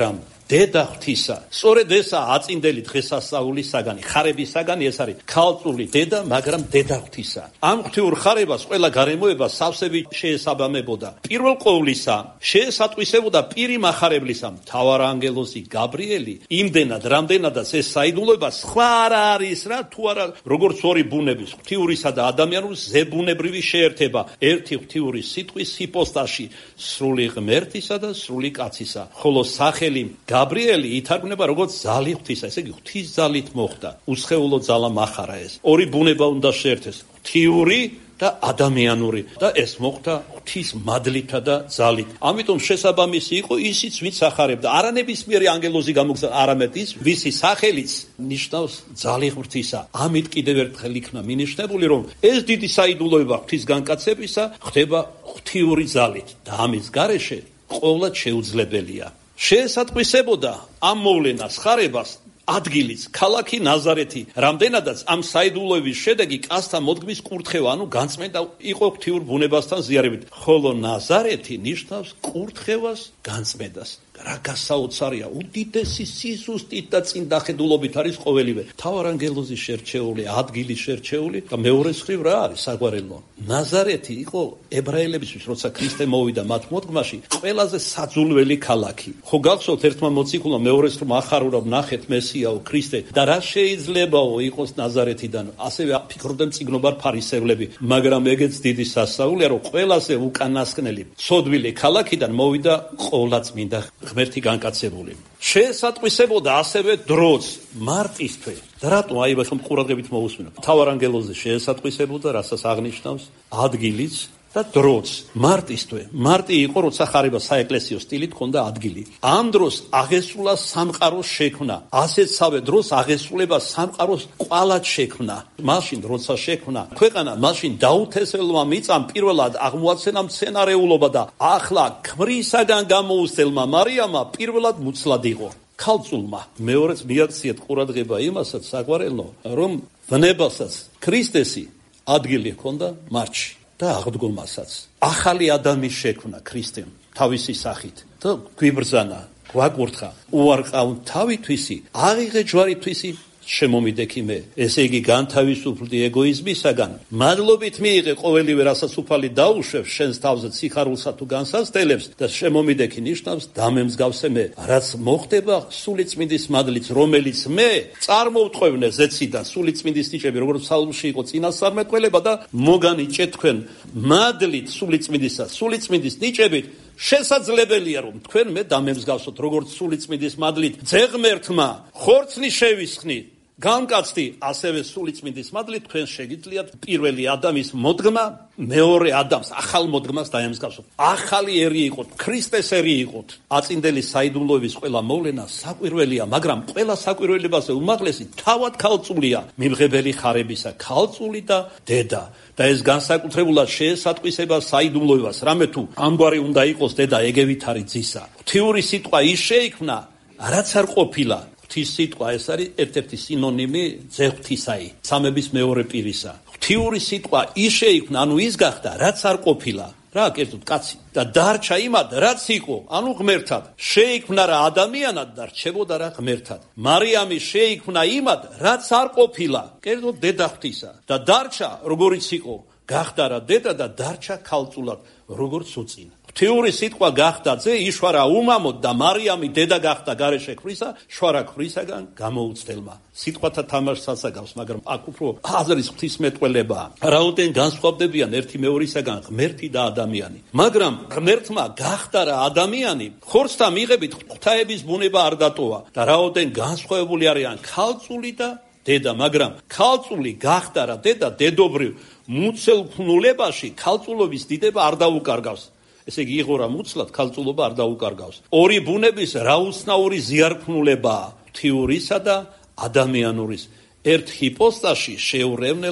დედა ღვთისა. სწორედ ესაა აწინდელი დღესასწაულის საგანი, ხარების საგანი ეს არის ქალწული დედა, მაგრამ დედა ღვთისა. ამ ღვთიურ ხარებას ყველა გარემოება სავსებით შეესაბამებოდა. პირველ ყოვლისა შეესატყვისებოდა პირი მახარებლისა, მთავარ ანგელოზი გაბრიელი. იმდენად, რამდენადაც ეს საიდუმლოება სხვა არ არის რა, თუ არა როგორც ორი ბუნების, ღვთიურისა და ადამიანურის ზებუნებრივი შეერთება, ერთი ღვთიური სიტყვის ჰიპოსტაში, სრული ღმერთისა და სრული კაცისა. ხოლო სახელი გაბრიელი ითარგმნება როგორც ზალი ღვთისა, ესე იგი ღვთის ზალით მოხდა. უცხეულო ძალა მახარა ეს. ორი ბუნება უნდა შეერთეს, ღვთიური და ადამიანური და ეს მოხდა ღვთის მადლითა და ძალით. ამიტომ შესაბამისი იყო ისიც, ვინც ახარებდა. არა ნებისმიერი ანგელოზი გამოგზავნა, არამედ ის, ვისი სახელიც ნიშნავს ძალი ღვთისა. ამით კიდევ ერთხელ იქნა მინიშნებული, რომ ეს დიდი საიდუმლოება ღვთის განკაცებისა ხდება ღვთიური ძალით და ამის გარეშე ყოვლად შეუძლებელია. შეესატყვისებოდა ამ მოვლენას ხარებას ადგილიც, ქალაქი ნაზარეთი, რამდენადაც ამ საიდუმლოების შედეგი კაცთა მოდგმის კურთხევა, ანუ განწმენდა იყო ღვთიურ ბუნებასთან ზიარებით. ხოლო ნაზარეთი ნიშნავს კურთხევას, განწმენდას. რა გასაოცარია, უდიდესი სიზუსტით და წინდახედულობით არის ყოველივე. მთავარ ანგელოზის შერჩეული, ადგილის შერჩეული და მეორე მხრივ რა არის საგვარელო? ნაზარეთი იყო ებრაელებისთვის, როცა ქრისტე მოვიდა მათ მოდგმაში, ყველაზე საძულველი ქალაქი. ხო გახსოვთ ერთმა მოციქულმა მეორეს რომ ახარულა ნახეთ მესიაო ქრისტე და რა შეიძლებაო იყოს ნაზარეთიდან. ასევე აფიქრდნენ წიგნობარ ფარისევლები, მაგრამ ეგეც დიდი სასწაულია, რომ ყველაზე უკანასკნელი სოდვილი ქალაქიდან მოვიდა ყოვლადწმინდა ღმერთი განკაცებული. შეესატყვისებოდა ასევე დროც, მარტისთვე. და რატო აი ეს ყურადღებით მოусმინოთ. მთავარ ანგელოზი შეესატყვისებოდა, რასაც აღნიშნავს ადგილიც და დროც, მარტისთვე. მარტი იყო, როცა ხარება საეკლესიო სტილით ჰქონდა ადგილი. ამ დროს აღესრულა სამყაროს შექმნა. ასეთსავე დროს აღესრულება სამყაროს კვალად შექმნა. მაშინ როცა შექმნა ქვეყანა, მაშინ დაუთესელმა მიწამ პირველად აღმოაცენა მცენარეულობა და ახლა ქმრისაგან გამოუსწელმა მარიამმა პირველად მუცლად იყო. ქალწულმა მეორეც მიაქციეთ ყურადღება იმასაც საგვარელო, რომ ვნებასაც ქრისტესი ადგილი ჰქონდა მარტში. და აღდგომასაც. ახალი ადამის შექმნა ქრისტემ თავისი სახით და გვიბრძანა, გვაკურთხა, უარყავ თავითვისი, აღიღე ჯვარითვისი, შემომიდექი მე. ესე იგი განთავისუფლდი ეგოიზმისაგან, მადლობით მიიღე ყოველივე, რასაც უფალი დაუშვებს შენს თავზე სიხარულსა თუ განსაცდელებს და შემომიდექი ნიშნავს დამემსგავსე მე, რაც მოხდება სულიწმინდის მადლით, რომელიც მე წარმოვტყვევნე ზეციდან სულიწმინდის ნიჭები, როგორც ფსალმში იყო წინასწარმეტყველება და მოგანიჭე თქვენ მადლით სულიწმინდისა, სულიწმინდის ნიჭებით შესაძლებელია რომ თქვენ მე დამემსგავსოთ, როგორც სულიწმინდის მადლით ძეღმერთმა ხორცლი შევისხნით, განკაცდი, ასევე სულიწმინდის მადლით თქვენ შეგიძლიათ პირველი ადამის მოდგმა მეორე ადამიანს, ახალ მოდგმას დაემსგავსოთ. ახალი ერი იყოთ, ქრისტეს ერი იყოთ. აწინდელი საიდუმლოების ყველა მოვლენა საკვირველია, მაგრამ ყველა საკვირველებაზე უმაღლესი თავად ქალწულია, მიმღებელი ხარებისა, ქალწული და დედა. და ეს განსაკუთრებულად შეესატყვისება საიდუმლოებას, რამე თუ ამგვარი უნდა იყოს დედა ეგევითარი ძისა. ღვთიური სიტყვა ის შეიქმნა, რაც არ ყოფილა. ღვთის სიტყვა ეს არის ერთ-ერთი სინონიმი ძეღვთისაი, სამების მეორე პირისა. ღვთიური სიტყვა ის შეიქმნა, ანუ ის გახდა, რაც არ ყოფილა. რა კერძოდ კაცი და დარჩა იმად, რაც იყო, ანუ ღმერთად. შეიქმნა რა ადამიანად და რჩებოდა რა ღმერთად. მარიამი შეიქმნა იმად, რაც არ ყოფილა, კერძოდ დედა ღვთისა და დარჩა როგორიც იყო, გახდა რა დედა და დარჩა ქალწულად, როგორც უწინ. ღვთიური სიტყვა გახდა ძე, იშვარა უმამოდ და მარიამი დედა გახდა გარეშე ხრისა, შვარა ხრისაგან გამოუცდელმა. სიტყვათა თამაშსაც აგავს, მაგრამ აქ უფრო აზრის ღვთისმეტყველებაა. რაოდენ განსხვავდებიან ერთი მეორისაგან ღმერთი და ადამიანი. მაგრამ ღმერთმა გახდა რა ადამიანი, ხორცთა მიღებით ღვთაების ბუნება არ დატოვა და რაოდენ განსხვავებული არიან ქალწული და დედა, მაგრამ ქალწული გახდა რა დედა დედობრივ მუცელ ქნულებაში ქალწულობის დიდება არ დაუკარგავს. ესე იგი იღო რა მუცლად ქალწულობა არ დაუკარგავს. ორი ბუნების რა უცნაური ზიარქმნულებაა, ღვთიურისა და ადამიანურის. ერთ ჰიპოსტაში შეურევნელად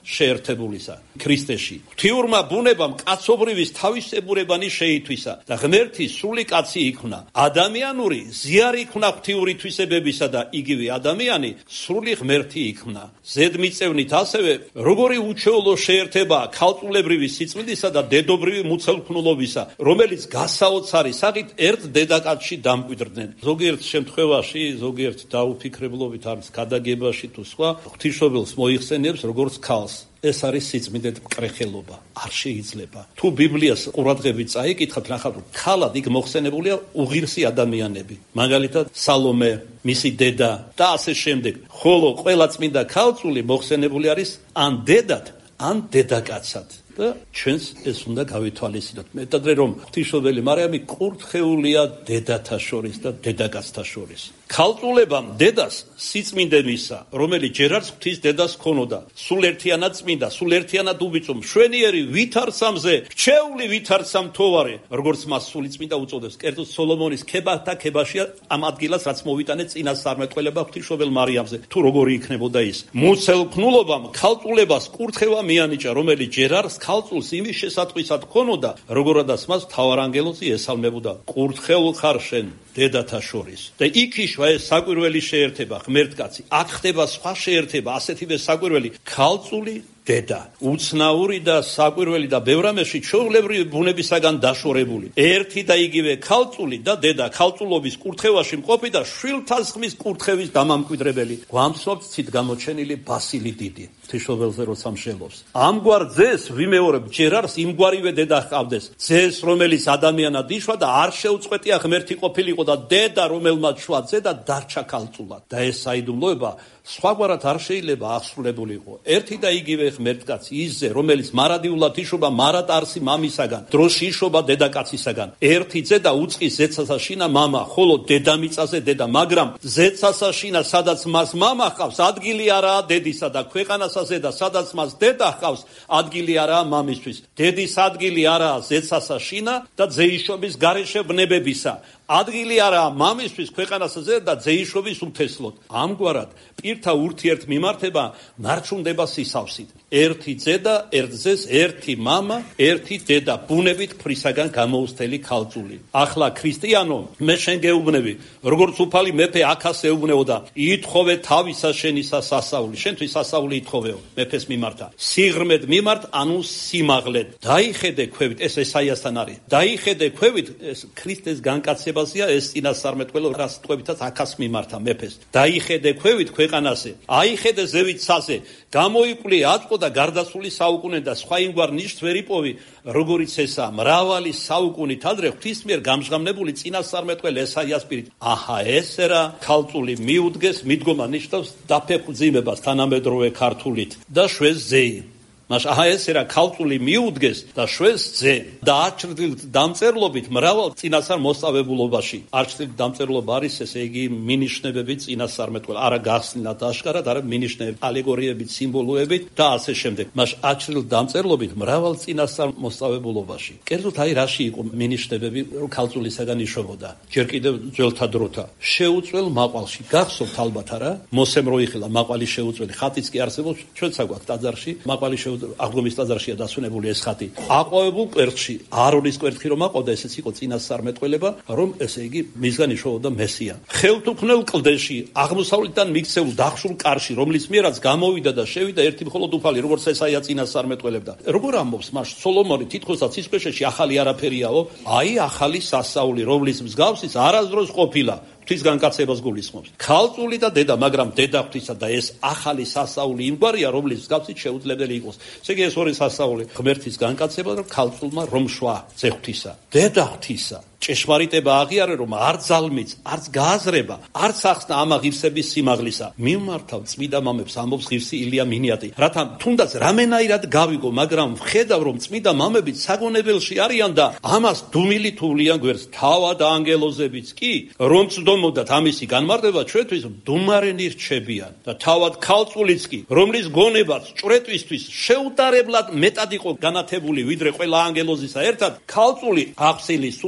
შეერთებულისა ქრისტეში. ღვთიურმა ბუნებამ კაცობრივის თავისებურებანი შეითვისა და ღმერთი სული კაცი იქნა. ადამიანური ზიარი იქნა ღვთიური თვისებებისა და იგივე ადამიანი სრული ღმერთი იქნა. ზედმიწევნით ასევე როგორი უჩვეულო შეერთებაა ქალწულებრივი სიწმინდისა და დედობრივი მუცელქნულობისა, რომელიც გასაოცარი სახით ერთ დედაკაცში დამკვიდრდნენ. ზოგიერთ შემთხვევაში, ზოგიერთ დაუფიქრებლობით არის გადაგებაში თუ სხვა, ღვთისმშობელს მოიხსენიებს როგორც ქალს. ეს არის სიწმინდეთ მკრეხელობა, არ შეიძლება. თუ ბიბლიას ყურადღებით წაიკითხავთ, ნახავთ, რომ ქალად იქ მოხსენებულია უღირსი ადამიანები. მაგალითად, სალომე, მისი დედა და ასე შემდეგ. ხოლო ყველა წმინდა ქალწული მოხსენებული არის ან დედად, ან დედაკაცად. და ჩვენს ეს უნდა გავითვალისწინოთ. მეტადრე რომ ღვთისმშობელი მარიამი კურთხეულია დედათა შორის და დედაკაცთა შორის. ქალწულებამ დედას სიწმინდე მისცა, რომელიც ჯერ არც ღვთის დედას ქონოდა. სულ ერთიანად წმინდა, სულ ერთიანად უბიწო, მშვენიერი ვითარცამზე, რჩეული ვითარცამ თოვარე, როგორც მას სული წმინდა უწოდებს. კერძოდ სოლომონის ქებათა ქებაშია ამ ადგილას, რაც მოვიტანეთ წინასწარმეტყველება ღვთისმშობელ მარიამზე. თუ როგორი იქნებოდა ის. მუცელქნულობამ ქალწულებას კურთხევა მიანიჭა, რომელიც ჯერ არც ქალწულს იმის შესატყვისად ქონოდა, როგორადაც მას მთავარანგელოზი ესალმებოდა. კურთხეულ ხარ შენ დედათა შორის. და იქიშვა ეს საკვირველი შეერთება, ღმერთკაცი. აქ ხდება სხვა შეერთება, ასეთივე საკვირველი, ქალწული დედა, უცნაური და საკვირველი და ბევრამეში ჩვეულებრივი ბუნებისაგან დაშორებული. ერთი და იგივე ქალწული და დედა ქალწულობის კურთხევაში მყოფი და შვილთასხმის კურთხევის დამამკვიდრებელი. გვამცნობთ ცით გამოჩენილი ბასილი დიდი. ღვთისმშობელზე როცა მსჯელობს. ამგვარ ძეს ვიმეორებ, ჯერ არც იმგვარივე დედა ჰყავდეს. ძეს, რომელიც ადამიანად იშვა და არ შეუწყვეტია ღმერთი ყოფილიყო და დედა, რომელმაც შვა ძედა, დარჩა ქალწულად. და ეს საიდუმლოება სხვაგვარად არ შეიძლება აღსრულებულიყო. ერთი და იგივე ღმერთკაცი, ისზე, რომელიც მარადიულად იშობა მარატარსი მამისაგან, დროში იშობა დედაკაცისაგან. ერთი ძედა უწყის ზეცასა შინა მამა, ხოლო დედამიწაზე დედა, მაგრამ ზეცასა შინა, სადაც მას მამა ჰყავს, ადგილი არაა დედისა და ქვეყანასა ზედა, სადაც მას დედა ჰყავს, ადგილი არაა მამისთვის. დედის ადგილი არაა ზეცასა შინა და ძეიშობის გარეშე ბნებებისა. ადგილი არაა მამისთვის ქვეყანასაზე და ძეიშობის უთესლოდ. ამგვარად პირთა ურთიერთ მიმართება ნარჩუნდება სისავსით. ერთი ძედა, ერთ ძეს, ერთი მამა, ერთი დედა, ბუნებით ფრისაგან გამოუცდელი ქალწული. ახლა ქრისტიანო, მე შენ გეუბნები, როგორც უფალი მეფე აქას ეუბნეოდა, ითხოვე თავისა შენისა სასაული. შენთვის სასაული ითხოვეო, მეფეს მიმართა. სიღრმედ მიმართ, ანუ სიმაღლედ. დაიხედე ქვევით, ეს ესაიასთან არის. დაიხედე ქვევით, ეს ქრისტეს განკაცებაზეა, ეს წინასწარმეტყველო რა სიტყვებითაც აქას მიმართა მეფეს. დაიხედე ქვევით ქვეყანაზე, აიხედე ზევით საზე, გამოიკვლიე აწყო და გარდაცვლილი საუკუნე და სხვა იმგვარ ნიშს ვერ იპოვი, როგორიც ესაა მრავალი საუკუნით ადრე ღვთის მიერ გამჟღავნებული წინასწარმეტყველე ესაიას პირით. აჰა, ესე რა ქალწული მიუდგეს, მიდგომა ნიშნავს დაფეხმძიმებას თანამედროვე ქართულით და შვეს ზეი. მაშ აჰა, ესე რა ქალწული მიუდგეს და შვეს ძე და არჩრდილით დამწერლობით მრავალ წინასწარ მოსწავებულობაში. არჩრდილით დამწერლობა არის ესე იგი მინიშნებებით წინასწარმეტყველა, არა გახსნილად აშკარად, არა მინიშნებით, ალეგორიებით, სიმბოლოებით და ასე შემდეგ. მაშ არჩრდილით დამწერლობით მრავალ წინასწარ მოსწავებულობაში. კერძოდ აი რაში იყო მინიშნებები, რომ ქალწულისაგან იშობოდა. ჯერ კიდევ ძველთა დროთა. შეუწველ მაყვალში. გახსოვთ ალბათ არა? მოსემ რო იხილა მაყვალი შეუწველი. ხატიც კი არსებობს ჩვენც აგვაქვს ტაძარში. მაყვალი აღდგომის ტაძარშია დასვენებული ეს ხატი. აყვავებულ კვერთხში, არონის კვერთხი რომ აყვავდა, ესეც იყო წინასწარმეტყველება, რომ ესე იგი მისგან იშოვოდა მესია. ხელთუქმნელ კლდეში, აღმოსავლეთიდან მიქცეულ დახშულ კარში, რომლის მიერაც გამოვიდა და შევიდა ერთი მხოლოდ უფალი, როგორც ესაია წინასწარმეტყველებდა. როგორ ამბობს მას სოლომონი, თითქოსაც ის ქვეშეში ახალი არაფერიაო, აი ახალი სასაული, რომლის მსგავსიც არასდროს ყოფილა. ღვთის განკაცებას გულისხმობს. ქალწული და დედა, მაგრამ დედა ღვთისა და ეს ახალი სასაული იმგვარია, რომლის მსგავსით შეუძლებელი იყოს. ესე იგი ეს ორი სასაული, ღმერთის განკაცება და ქალწულმა რომ შვა ძე ღვთისა, დედა ღვთისა. ჭეშმარიტება აღიარე, რომ არც ზალმიც, არც გააზრება, არც ახსნა ამა ღირსების სიმაღლისა. მიმართავ წმიდა მამებს, ამბობს ღირსი ილია მინიატი, რათა თუნდაც რამენაირად გავიგო, მაგრამ ვხედავ, რომ წმიდა მამებიც საგონებელში არიან და ამას დუმილი თვლიან გვერდს. თავად ანგელოზებიც კი, რომ ცდომოდათ ამისი განმარტება, ჩვენთვის დუმარენი რჩებიან და თავად ქალწულიც კი, რომლის გონებაც ჭვრეტვისთვის შეუტარებლად მეტად იყო განათებული, ვიდრე ყველა ანგელოზისა ერთად, ქალწული აღსილი სული წმიდი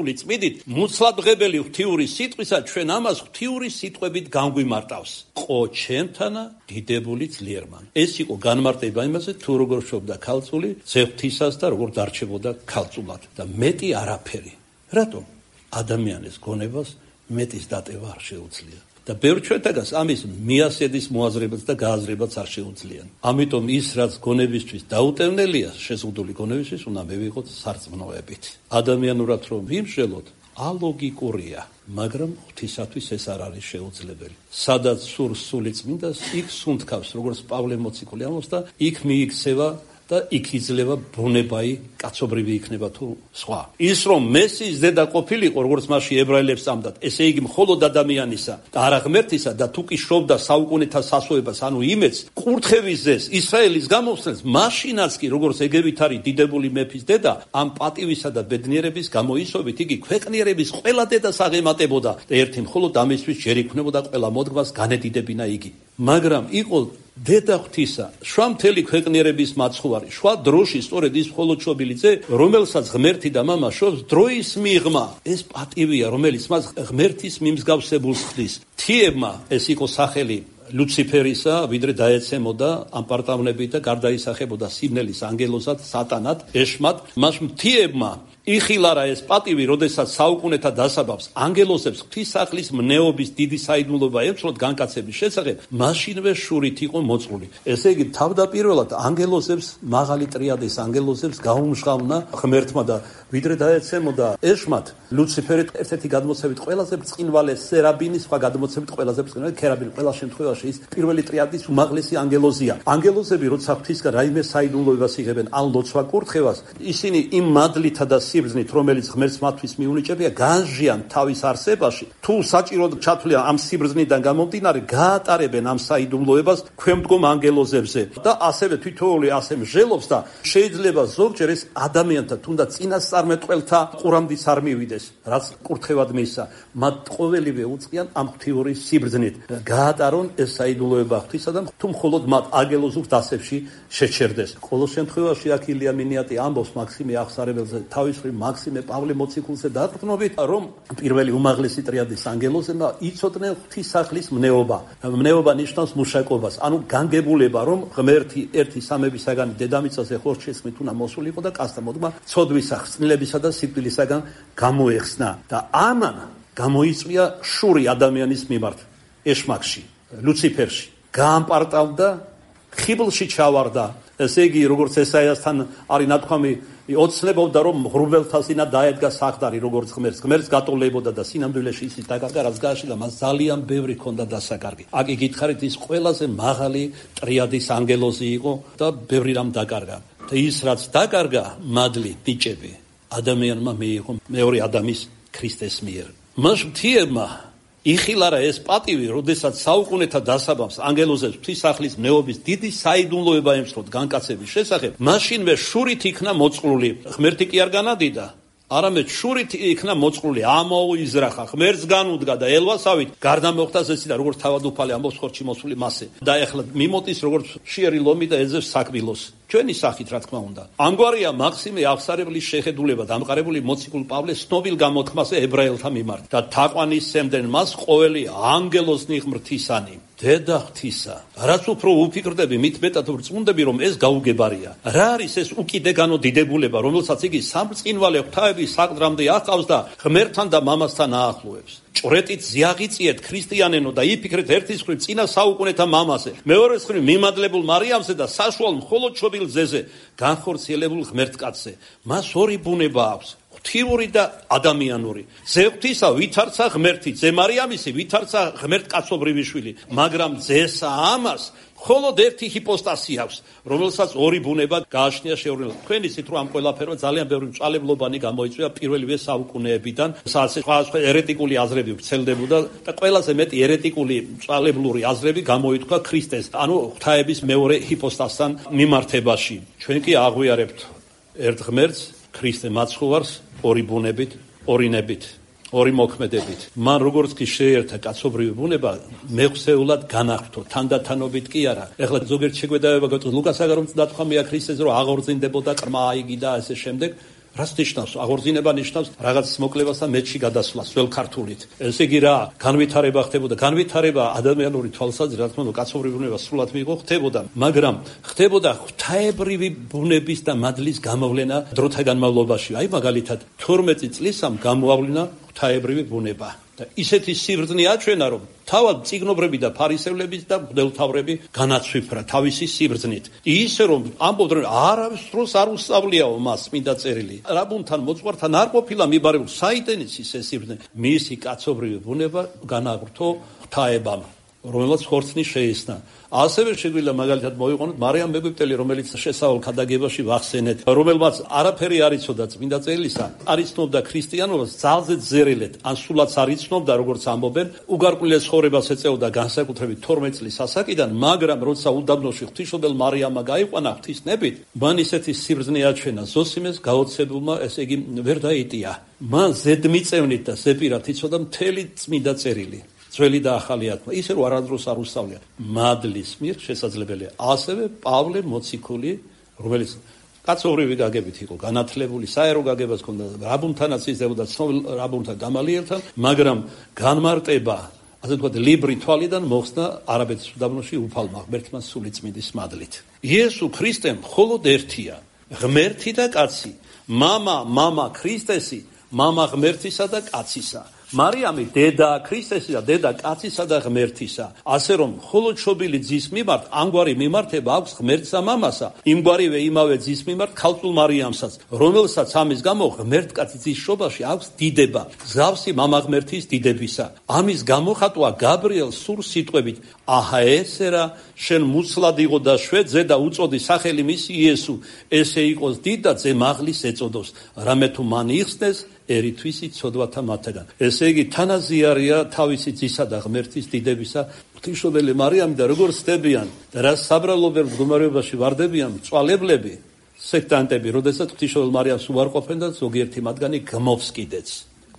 მივიდით მუცლადღებელი ღვთიური სიტყვისა, ჩვენ ამას ღვთიური სიტყვებით განგვიმარტავს. ყო ჩემთანა დიდებული ძლიერმა. ეს იყო განმარტება იმაზე, თუ როგორ შობდა ქალწული ზეღვთისას და როგორ დარჩებოდა ქალწულად და მეტი არაფერი. რატომ? ადამიანის გონებას მეტის დატევა არ შეუძლია. და ბევრ ჩვენთაგას ამის მიასედის მოაზრებაც და გააზრებაც არ შეუძლიან. ამიტომ ის, რაც გონებისთვის დაუტევნელია, შეზღუდული გონებისთვის, უნდა მივიღოთ სარწმუნოებით. ადამიანურად რომ ვიმსჯელოთ, ალოგიკურია, მაგრამ ღვთისათვის ეს არ არის შეუძლებელი. სადაც სურს სული წმინდას, იქ სუნთქავს, როგორც პავლე მოციქული ამბობს და იქ მიიქცევა და იქ იძლევა ბუნებაი, კაცობრივი იქნება თუ სხვა. ის რომ მესიის დედა ყოფილიყო, როგორც მასში ებრაელებს ამდათ, ესე იგი მხოლოდ ადამიანისა და არა ღმერთისა და თუ კი შობდა საუკუნეთა სასოებას, ანუ იმედს, კურთხევის ზეს, ისრაელის გამოსვლას, მაშინაც კი როგორც ეგევით არის დიდებული მეფის დედა, ამ პატივისა და ბედნიერების გამოისობით იგი ქვეყნიერების ყველა დედას აღემატებოდა და ერთი მხოლოდ ამისთვის ჯერ იქნებოდა ყველა მოდგმას განედიდებინა იგი. მაგრამ იყო დედა ღვთისა, შვა მთელი ქვეყნიერების მაცხოვარი, შვა დროში სწორედ ის მხოლოდ შობილიძე, რომელსაც ღმერთი და მამა შობს დროის მიღმა. ეს პატივია, რომელიც მას ღმერთის მიმსგავსებულს ხდის. თიებმა ეს იყო სახელი ლუციფერისა, ვიდრე დაეცემოდა ამ პარტავნებით და გარდაისახებოდა სიბნელის ანგელოზად, სატანად, ეშმად. მას მთიებმა იხილარა ეს პატივი, როდესაც საუკუნეთა დასაბამს ანგელოზებს ღვთისახლის მნეობის დიდი საიდუმლოება ემცნოთ განკაცების შესახებ, მაშინვე შურით იყო მოწყვლული. ესე იგი, თავდაპირველად ანგელოზებს, მაღალი ტრიადის ანგელოზებს გაუმჟღავნა ღმერთმა და ვიდრე დაეცემოდა ეშმად, ლუციფერი ერთ-ერთი გადმოცემით ყველაზე ბრწყინვალე, სერაბინი სხვა გადმოცემით ყველაზე ბრწყინვალე, ქერაბინი ყველა შემთხვევაში ის პირველი ტრიადის უმაღლესი ანგელოზია. ანგელოზები როცა ღვთისგან რაიმე საიდუმლოებას იღებენ ან ლოცვა კურთხევას, ისინი იმ მადლითა და სიბრძნით, რომელიც ღმერთს მათთვის მიუნიჭებია, განჟიან თავის არსებაში. თუ საჭიროდ ჩათვლიან ამ სიბრძნიდან გამომდინარე, გაატარებენ ამ საიდუმლოებას ქვემდგომ ანგელოზებზე და ასევე თითოეული ასე მსჯელობს და შეიძლება ზოგჯერ ეს ადამიანთა თუნდაც წინასწარმეტყველთა ყურამდეც არ მივიდეს, რაც კურთხევად მისცა. მათ ყოველივე უწყიან ამ ღვთიური სიბრძნით. გაატარონ ეს საიდუმლოება ღვთისა და თუ მხოლოდ მათ ანგელოზურ დასებში შეჩერდეს. ყოველ შემთხვევაში აქ ილია მინიატი ამბობს მაქსიმე აღსარებელზე თავის მაქსიმე პავლე მოციქულზე დაყრდნობით, რომ პირველი უმაღლესი ტრიადის ანგელოზებმა იცოდნენ ღვთისახლის მნეობა. მნეობა ნიშნავს მუშაკობას, ანუ განგებულება, რომ ღმერთი ერთი სამებისაგან დედამიწაზე ხორჩესმით უნდა მოსულიყო და კაცთა მოდგმა ცოდვისა, ხსნილებისა და სიკვდილისაგან გამოეხსნა. და ამან გამოიწვია შური ადამიანის მიმართ ეშმაკში, ლუციფერში. გაამპარტავდა, ხიბლში ჩავარდა. ესე იგი, როგორც ესაიასთან არის ნათქვამი, ოცნებობდა, რომ ღრუბელთა სინა დაედგა საყდარი, როგორც ღმერთს გატოლებოდა და სინამდვილეში ისიც დაკარგა, რაც გააშლა, მას ძალიან ბევრი ჰქონდა დასაკარგი. აქ გითხარით, ის ყველაზე მაღალი ტრიადის ანგელოზი იყო და ბევრი რამ დაკარგა. და ის, რაც დაკარგა, მადლი, ბიჭები, ადამიანმა მიიღო მეორე ადამის ქრისტეს მიერ. მას მთიებმა იხილარა ეს პატივი, როდესაც საუკუნეთა დასაბამს ანგელოზებს ღვთისახლის მნეობის დიდი საიდუმლოება ემცნოთ განკაცების შესახებ, მაშინვე შურით იქნა მოწყვლული. ღმერთი კი არ განადიდა, არამედ შურით იქნა მოწყვლული, ამოიზრახა, ღმერთს განუდგა და ელვასავით გარდა მოხდა ზესი და როგორც თავადუფალი ამბობს ხორჩი მოსული მასე. და ეხლა მიმოტის როგორც მშიერი ლომი და ეძებს საკბილოს. ჩვენი სახით, რა თქმა უნდა. ამგვარია მაქსიმე აღსარებლის შეხედულება დამყარებული მოციქულ პავლეს ცნობილ გამოთქმაზე ებრაელთა მიმართ და თაყვანისცემდნენ მას ყოველი ანგელოზნი ღმრთისანი. დედა ღვთისა, რაც უფრო უფიქრდები, მით მეტად ვრწმუნდები, რომ ეს გაუგებარია. რა არის ეს უკიდეგანო დიდებულება, რომელსაც იგი სამწყინვალე ღვთაების საყდრამდე აყავს და ღმერთთან და მამასთან აახლოებს. ჭვრეტით ზიაღიწიეთ ქრისტიანენო და იფიქრეთ ერთის მხრივ წინა საუკუნეთა მამაზე, მეორეს მხრივ მიმადლებულ მარიამზე და საშუალ მხოლოდ შობილ ძეზე, განხორციელებულ ღმერთკაცზე. მას ორი ბუნება აქვს, ღვთიური და ადამიანური. ზე ღვთისა ვითარცა ღმერთი, ზე მარიამისი ვითარცა ღმერთკაცობრივი შვილი, მაგრამ ძესა ამას მხოლოდ ერთი ჰიპოსტასი აქვს, რომელსაც ორი ბუნება გააჩნია შეურნელად. თქვენ იცით, რომ ამ ყველაფერმა ძალიან ბევრი მწვალებლობანი გამოიწვია პირველივე საუკუნეებიდან, სადაც სხვა ერეტიკული აზრები ვრცელდებოდა და ყველაზე მეტი ერეტიკული მწვალებლური აზრები გამოითქვა ქრისტეს, ანუ ღვთაების მეორე ჰიპოსტასთან მიმართებაში. ჩვენ კი აღვიარებთ ერთ ღმერთს, ქრისტე მაცხოვარს, ორი ბუნებით, ორი ნებით, ორი მოქმედებით. მან როგორც კი შეერთა კაცობრივი ბუნება, მეხსეულად განახრთო, თანდათანობით კი არა. ეხლა ზოგიერთ შეგვედავება გაწყვეტ ლუკას აგარომც დათქვამია ქრისტეს, რომ აღორძინდებოდა, ყრმა აიგი და ასე შემდეგ. რას ნიშნავს? აღორძინება ნიშნავს რაღაც მოკლებას და მეჩში გადასვლას, ძველ ქართულით. ესე იგი რა, განვითარება ხდებოდა. განვითარება ადამიანური თვალსაზრისით, რა თქმა უნდა, კაცობრივი ბუნება სრულად მიიღო ხდებოდა, მაგრამ ხდებოდა ღვთაებრივი ბუნების და მადლის გამოვლენა დროთა განმავლობაში. აი მაგალითად 12 წლისამ გამოავლინა ღვთაებრივი ბუნება. და ისეთი სიბრძნე აჩვენა, რომ თავად წიგნობრები და ფარისევლები და მღვდელმთავრები განაცვიფრა თავისი სიბრძნით. ისე რომ ამბობდნენ, არავის დროს არ უსწავლიაო მას წმინდა წერილი. რაბუნთან მოძღვართან არ ყოფილა მიბარებული, საიდანაც ისე სიბრძნე. მისი კაცობრივი ბუნება განაღვთო ღვთაებამ, რომელსაც ხორცნი შეესნა. ასევე შეგვიძლია მაგალითად მოვიყვანოთ მარიამ მეგვიპტელი, რომელიც შესავალ ქადაგებაში ვახსენეთ, რომელმაც არაფერი არ იცოდა წმინდა წერილისა, არ იცნობდა ქრისტიანობას ძალზე ძერილეთ, ან სულაც არ იცნობდა, როგორც ამბობენ, უგარკვლიეს ცხოვრებას ეწეოდა განსაკუთრებით 12 წლის ასაკიდან, მაგრამ როცა უდაბნოში ღვთისმშობელ მარიამმა გაიყვანა ღვთისნებით, მან ისეთი სიბრძნე აჩვენა ზოსიმეს გაოცებულმა, ესე იგი ვერ დაიტია. მან ზედმიწევნით და ზეპირად იცოდა მთელი წმინდა წერილი. ძველი და ახალი ათმა, ისე რომ არადროს არ უსწავლია. მადლის მიერ შესაძლებელია. ასევე პავლე მოციქული, რომელიც კაცობრივი გაგებით იყო განათლებული, საერო გაგებას ჰქონდა, რაბუნთანაც იზრდებოდა, ცნობილ რაბუნთან გამალიელთან, მაგრამ განმარტება, ასე ვთქვათ, ლიბრი თვალიდან მოხსნა არაბეთის უდაბნოში უფალმა ღმერთმა სულიწმინდის მადლით. იესო ქრისტემ მხოლოდ ერთია, ღმერთი და კაცი, მამა ქრისტესი, მამა ღმერთისა და კაცისა. მარიამი დედა ქრისტესისა და დედა კაცისა და ღმერთისა. ასე რომ მხოლოდ შობილი ძის მიმართ ამგვარი მიმართება აქვს ღმერთსა მამასა, იმგვარივე იმავე ძის მიმართ ქალწულ მარიამსაც, რომელსაც ამის გამო ღმერთკაცის ძის შობაში აქვს დიდება, მსგავსი მამა ღმერთის დიდებისა. ამის გამოხატვა გაბრიელს სულ სიტყვებით, აჰა ესე რა, შენ მუცლად იყო და შვედზე და უწოდი სახელი მისი იესო, ესე იყოს დიდ და ძე მაღლის ეწოდოს, რამე თუ მან იხსნეს ერითვის იცოდვათა მათგან. ესე იგი თანაზიარია თავისი ძისა და ღმერთის დიდებისა ღვთისმშობელი მარიამი და როგორ ცდებიან და რა საბრალობელ მდგომარეობაში ვარდებიან მწვალებლები, სექტანტები, როდესაც ღვთისმშობელ მარიამს უარყოფენ და ზოგიერთი მათგანი გმობს კიდეც.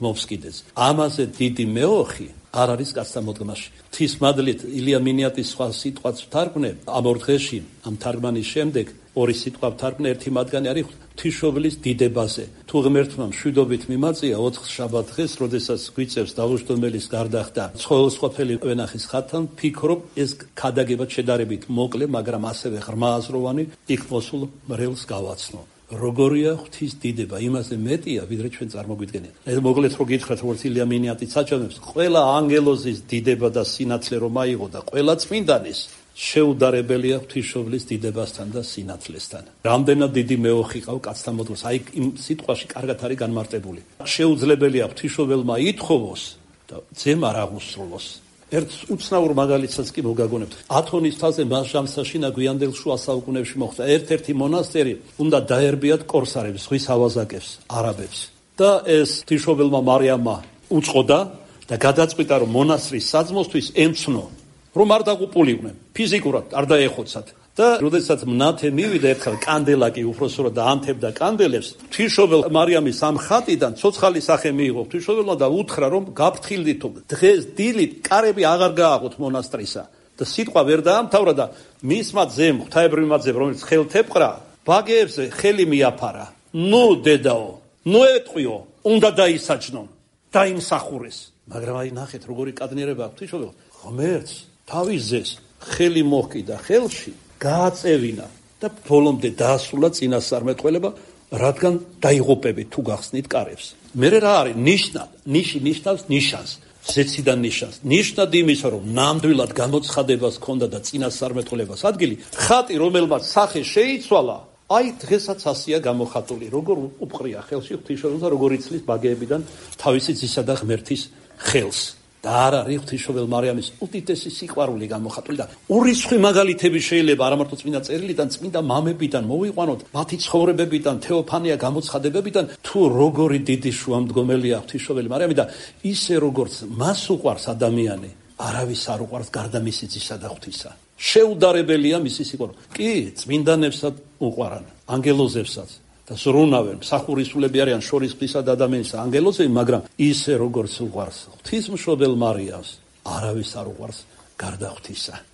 ამაზე დიდი მეოხი არ არის კაცთა მოდგმაში. ღვთის მადლით ილია მინიატის სხვა სიტყვაც ვთარგმნე ამ ორ დღეში, ამ თარგმანის შემდეგ ორი სიტყვა ვთარგმნე, ერთი მათგანი არის ღვთისმშობლის დიდებაზე. თუ ღმერთმა მშვიდობით მიმაწია 4 შაბათ დღეს, როდესაც გვიწევს დავუშვდომელის გარდახდა ცხოველსყოფელი ვენახის ხატთან, ვფიქრობ ეს ქადაგებად შედარებით მოკლე, მაგრამ ასევე ღრმააზროვანი იქ მოსულ მრევლს გავაცნო. როგორია ღვთის დიდება, იმაზე მეტია, ვიდრე ჩვენ წარმოგვიდგენთ. ეს მოგლეთ რო გითხრათ, როგორც ილია მინიატიც აჩვენებს, ყველა ანგელოზის დიდება და სინათლე რომ აიღო და ყველა წმინდანის შეუდარებელია ღვთისმშობლის დიდებასთან და სინათლესთან. რამდენად დიდი მეოხი ყავ კაცთა მოდგმას, აი იმ სიტყვაში კარგად არის განმარტებული. შეუძლებელია ღვთისმშობელმა ითხოვოს და ძემ არ აღუსრულოს. ერთ უცნაურ მაგალითსაც კი მოგაგონებთ. ათონის თაზე მას ჟამსაშინა გვიანდელ შუა საუკუნეებში მოხდა. ერთ-ერთი მონასტერი უნდა დაერბიათ კორსარებს, ზღვის ავაზაკებს, არაბებს. და ეს ღვთისმშობელმა მარიამმა უწყოდა და გადაწყვიტა, რომ მონასტრის საძმოსთვის ემცნო, რომ არ დაღუპულიყვნენ, ფიზიკურად არ დაეხოცათ. და როდესაც მნათე მივიდა ერთხელ კანდელაკი უფროსურად და ანთებდა კანდელებს, ღვთისმშობელ მარიამის ამ ხატიდან ცოცხალი სახე მიიღო ღვთისმშობელმა და უთხრა, რომ გაფრთხილდითო, დღეს დილით კარები აღარ გააყოთ მონასტრისა. და სიტყვა ვერ დაამთავრა და მისმა ძემ, ღვთაებრივმა ძემ, რომელიც ხელთ ეპყრა, ბაგეებზე ხელი მიაფარა. ნუ დედაო, ნუ ეტყვიო, უნდა დაისაჯნონ, დაიმსახურეს. მაგრამ აი ნახეთ, როგორი კადნიერება ღვთისმშობელს, ღმერთს თავის ძეს ხელი მოჰკიდა ხელში, გააწევინა და ბოლომდე დაასრულა წინასწარმეტყველება, რადგან დაიღუპებით თუ გახსნით კარებს. მერე რა არის? ნიში ნიშნავს ნიშანს, ზეციდან ნიშანს. ნიშნად იმის, რომ ნამდვილად გამოცხადებას ჰქონდა და წინასწარმეტყველებას ადგილი, ხატი, რომელმაც სახე შეიცვალა, აი დღესაც ასია გამოხატული, როგორ უპყრია ხელში ღვთისმშობელს და როგორ იცლის ბაგეებიდან თავისი ძისა და ღმერთის ხელს. და არ არის ღვთისმშობელ მარიამის უდიდესი სიყვარული გამოხატული და ურიცხვი მაგალითები შეიძლება არა მარტო წმინდა წერილიდან, წმინდა მამებიდან მოვიყვანოთ, მათი ცხოვრებებიდან, თეოფანია გამოცხადებებიდან, თუ როგორი დიდი შუამდგომელია ღვთისმშობელი მარიამი და ისე როგორც მას უყვარს ადამიანი, არავის არ უყვარს გარდა მისი ძისა და ღვთისა. შეუდარებელია მისი სიყვარული. კი, წმინდანებსაც უყვარან, ანგელოზებსაც. და ზრუნავენ, მსახურისულები არიან შორის ღვთისა და ადამიანისა, ანგელოზები, მაგრამ ისე როგორც უყვარს ღვთისმშობელ მარიამს, არავის არ უყვარს გარდა ღვთისა.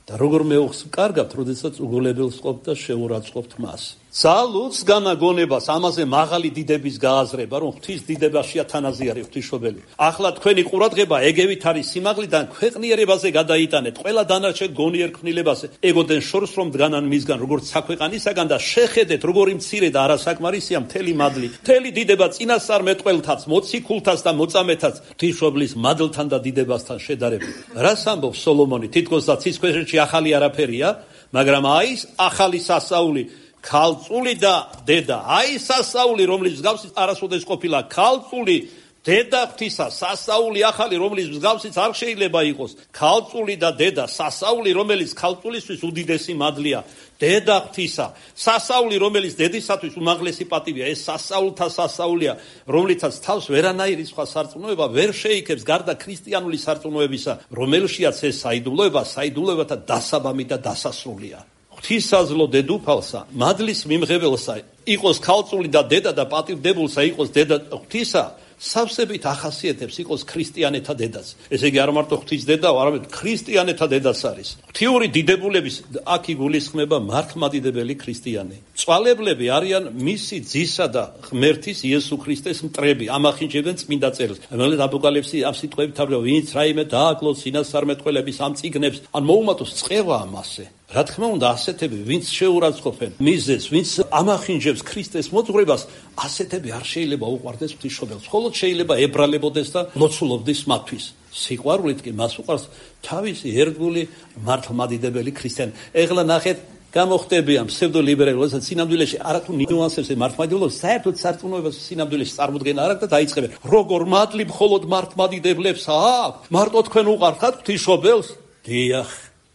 და როგორ მეუღს კარგავთ, როდესაც უგულებელს ყოფთ და შეურაცხყოფთ მას. ძალუც განაგონებას ამაზე მაღალი დიდების გააზრება, რომ ღვთის დიდებაშია თანაზე არის ღვთისმშობელი. ახლა თქვენი ყურადღება ეგევით არის სიმაღლიდან ქვეყნიერებაზე გადაიტანეთ, ყველა დანარჩენ გონიერ ქმნილებაზე. ეგოდენ შორს რომ დგანან მისგან, როგორც საქვეყანისაგან და შეხედეთ, როგორი მცირე და არასაკმარისია მთელი მადლი. მთელი დიდება წინასწარმეტყველთაც, მოციქულთაც და მოწამეთაც ღვთისმშობლის მადლთან და დიდებასთან შედარებით. რას ამბობს სოლომონი? თითქოს და ცისქვეშეთში ახალი არაფერია, მაგრამ აი ეს ახალი სასაული ქალწული და დედა, აი სასაული, რომლის მსგავსიც არასოდეს ყოფილა, ქალწული დედა ღვთისა, სასაული ახალი, რომლის მსგავსიც არ შეიძლება იყოს, ქალწული და დედა, სასაული, რომელიც ქალწულისთვის უდიდესი მადლია, დედა ღვთისა, სასაული, რომელიც დედისათვის უმაღლესი პატივია, ეს სასაულთა სასაულია, რომლითაც თავს ვერანაირი სხვა სარწმუნოება ვერ შეიქებს გარდა ქრისტიანული სარწმუნოებისა, რომელშიაც ეს საიდუმლოებათა დასაბამი და დასასრულია. ღვთისაზლო დედუფალსა, მადლის მიმღებელსა, იყოს ქალწული და დედა და პატივდებულსა იყოს დედა ღვთისა, სავსებით ახასიათებს იყოს ქრისტიანეთა დედას. ესე იგი არ მარტო ღვთის დედაო, არამედ ქრისტიანეთა დედას არის. ღვთიური დიდებულების აქ იგულისხმება მართლმადიდებელი ქრისტიანი. წვალებლები არიან მისი ძისა და ღმერთის იესო ქრისტეს მტრები, ამახინჯებენ წმინდა წერილს. რომელიც აპოკალიფსი ამ სიტყვებით თავდება, ვინც რაიმე დააკლოს წინასწარმეტყველების ამ წიგნებს, ან მოუმატოს წყევა ამასე. რა თქმა უნდა, ასეთები, ვინც შეურაცხყოფენ მიზეზს, ვინც ამახინჯებს ქრისტეს მოძღვრებას, ასეთები არ შეიძლება უყვარდეს ღვთისმშობელს, მხოლოდ შეიძლება ებრალებოდეს და ლოცულობდეს მათთვის. სიყვარულით კი მას უყვარს თავისი ერთგული მართლმადიდებელი ქრისტიანი. ეხლა ნახეთ, გამოხდებიან ფსევდოლიბერალიზმს სინამდვილეში არათუ ნიუანსებს მართლმადიდებლობას, საერთოდ სარწმუნოებას სინამდვილეში წარმოდგენა არ აქვს და დაიწყებენ. როგორ მადლი მხოლოდ მართლმადიდებლებს აქვს? მარტო თქვენ უყვართ ღვთისმშობელს? დიახ,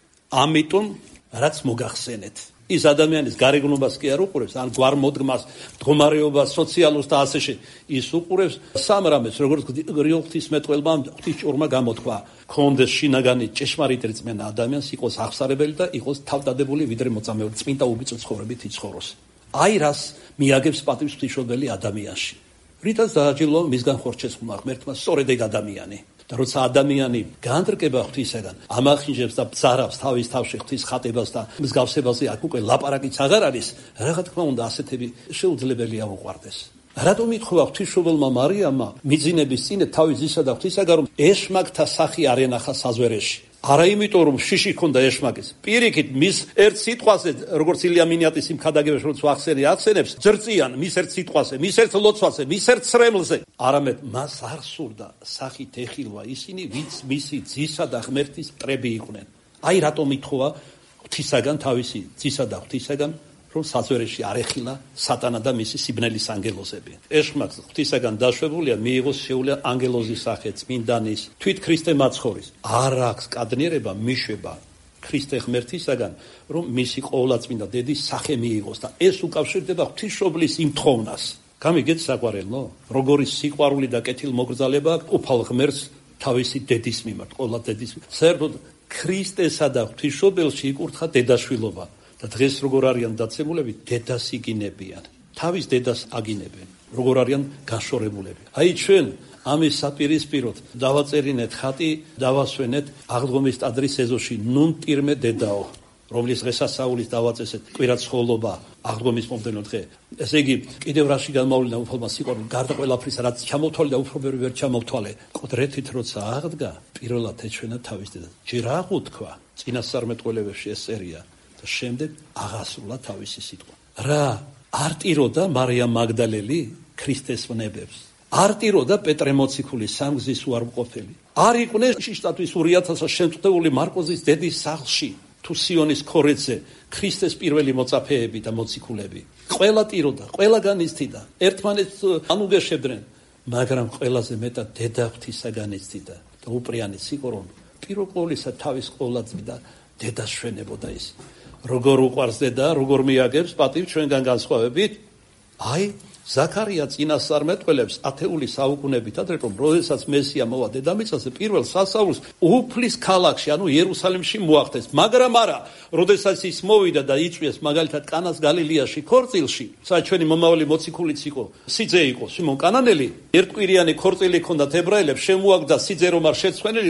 ამიტომ რაც მოგახსენეთ. ის ადამიანის გარეგნობას კი არ უყურებს, ან გვარმოდგმას, მდგომარეობას, სოციალურს და ასე შემდეგ. ის უყურებს სამ რამეს, როგორც გრიელ ღვთისმეტყველმა ღვთისჭორმა გამოთქვა. ქონდეს შინაგანი ჭეშმარიტი რწმენა ადამიანს, იყოს აღსარებელი და იყოს თავდადებული ვიდრე მოწამეური, წმინდა უბიწო ცხოვრებით იცხოვროს. აი რას მიაგებს პატივს ღვთისმშობელი ადამიანში. რითაც დააჯილო მისგან ხორჩესხმა ღმერთმა სწორედ ეგ ადამიანი. და როცა ადამიანი განტრკება ღვთისაგან, ამახინჯებს და ბძარავს თავის თავში ღვთის ხატებას და მსგავსებაზე აქ უკვე ლაპარაკიც აღარ არის, რა თქმა უნდა ასეთები შეუძლებელია უყვარდეს. რატომ ითხოვა ღვთისმშობელმა მარიამმა მიძინების წინ თავის ძისა და ღვთისაგან, რომ ეშმაკთა სახი არ ენახა საზვერეში? არა იმიტომ, რომ შიში ჰქონდა ეშმაკის. პირიქით, მის ერთ სიტყვაზე, როგორც ილია მინიატის იმ ქადაგებაში, როგორც ახსენებს, ძრწიან მის ერთ სიტყვაზე, მის ერთ ლოცვაზე, მის ერთ სრემლზე. არამედ მას არ სურდა სახით ეხილვა ისინი, ვინც მისი ძისა და ღმერთის მტრები იყვნენ. აი რატომ ითხოვა ღვთისაგან, თავისი ძისა და ღვთისაგან, რომ საზვერეში არ ეხილა სატანა და მისი სიბნელის ანგელოზები. ეშმაკს ღვთისაგან დაშვებულია, მიიღოს შეუძლია ანგელოზის სახე, წმინდანის, თვით ქრისტე მაცხოვრის. არ აქვს კადნიერება მიშვება ქრისტე ღმერთისაგან, რომ მისი ყოვლადწმინდა დედის სახე მიიღოს და ეს უკავშირდება ღვთისმშობლის იმ თხოვნას. გამიგეთ საყვარელო, როგორი სიყვარული და კეთილმოგრძალება უფალ ღმერთს თავისი დედის მიმართ, ყოვლად დედის. საერთოდ ქრისტესა და ღვთისმშობელში იკურთხა დედაშვილობა. და დღეს როგორ არიან დაცემულები, დედას იგინებიან, თავის დედას აგინებენ, როგორ არიან გაშორებულები. აი ჩვენ ამის საპირისპიროდ დავაწერინეთ ხატი, დავასვენეთ აღდგომის ტაძრის ეზოში ნუნ ტირმე დედაო, რომლის დღესასწაულის დავაწესეთ კვირაცხოვლობა აღდგომის მომდევნო დღე. ესე იგი, კიდევ რაში განმავლენა უფალმა სიყვარული, გარდა ყველაფრისა, რაც ჩამოვთვალე და უფრო ვერ ჩამოვთვალე, ყდრეთით როცა აღდგა, პირველად ეჩვენა თავის დედას. ჯერ აღუთქვა, წინასწარმეტყველებში ეს წერია. და შემდეგ აღასრულა თავისი სიტყვა. რა არ ტიროდა მარიამ მაგდალელი ქრისტეს ვნებებს? არ ტიროდა პეტრე მოციქული სამგზის უარმყოფელი? არ იყვნენ შიშტათვის 2000 შემწყვდეული მარკოზის დედის სახლში თუ სიონის ქორეცზე ქრისტეს პირველი მოწაფეები და მოციქულები? ყველა ტიროდა, ყველა განიცდიდა, ერთმანეთს ანუგეშებდნენ, მაგრამ ყველაზე მეტად დედა ღვთისაგან იცდიდა და უპრიანი იყო, რომ პირველ ყოვლისა თავის ყოვლადწმინდა დედას შვენებოდა ის. როგორ უყვარს დედა, როგორ მიაგებს პატივ ჩვენგან განსხვავებით? აი, ზაქარია წინასწარმეტყველებს ათეული საუკუნებით ადრე, რომ როდესაც მესია მოვა დედამიწაზე, პირველ სასაულს უფლის ქალაქში, ანუ იერუსალიმში მოახდენს, მაგრამ არა, როდესაც ის მოვიდა და იწვიეს მაგალითად კანას გალილეაში ქორწილში, სადაც ჩვენი მომავალი მოციქულიც იყო, სიძე იყო, სიმონ კანანელი, ერთკვირიანი ქორწილი ჰქონდათ ებრაელებს, შემოაგდა სიძე რომ არ შეცვენილიყო,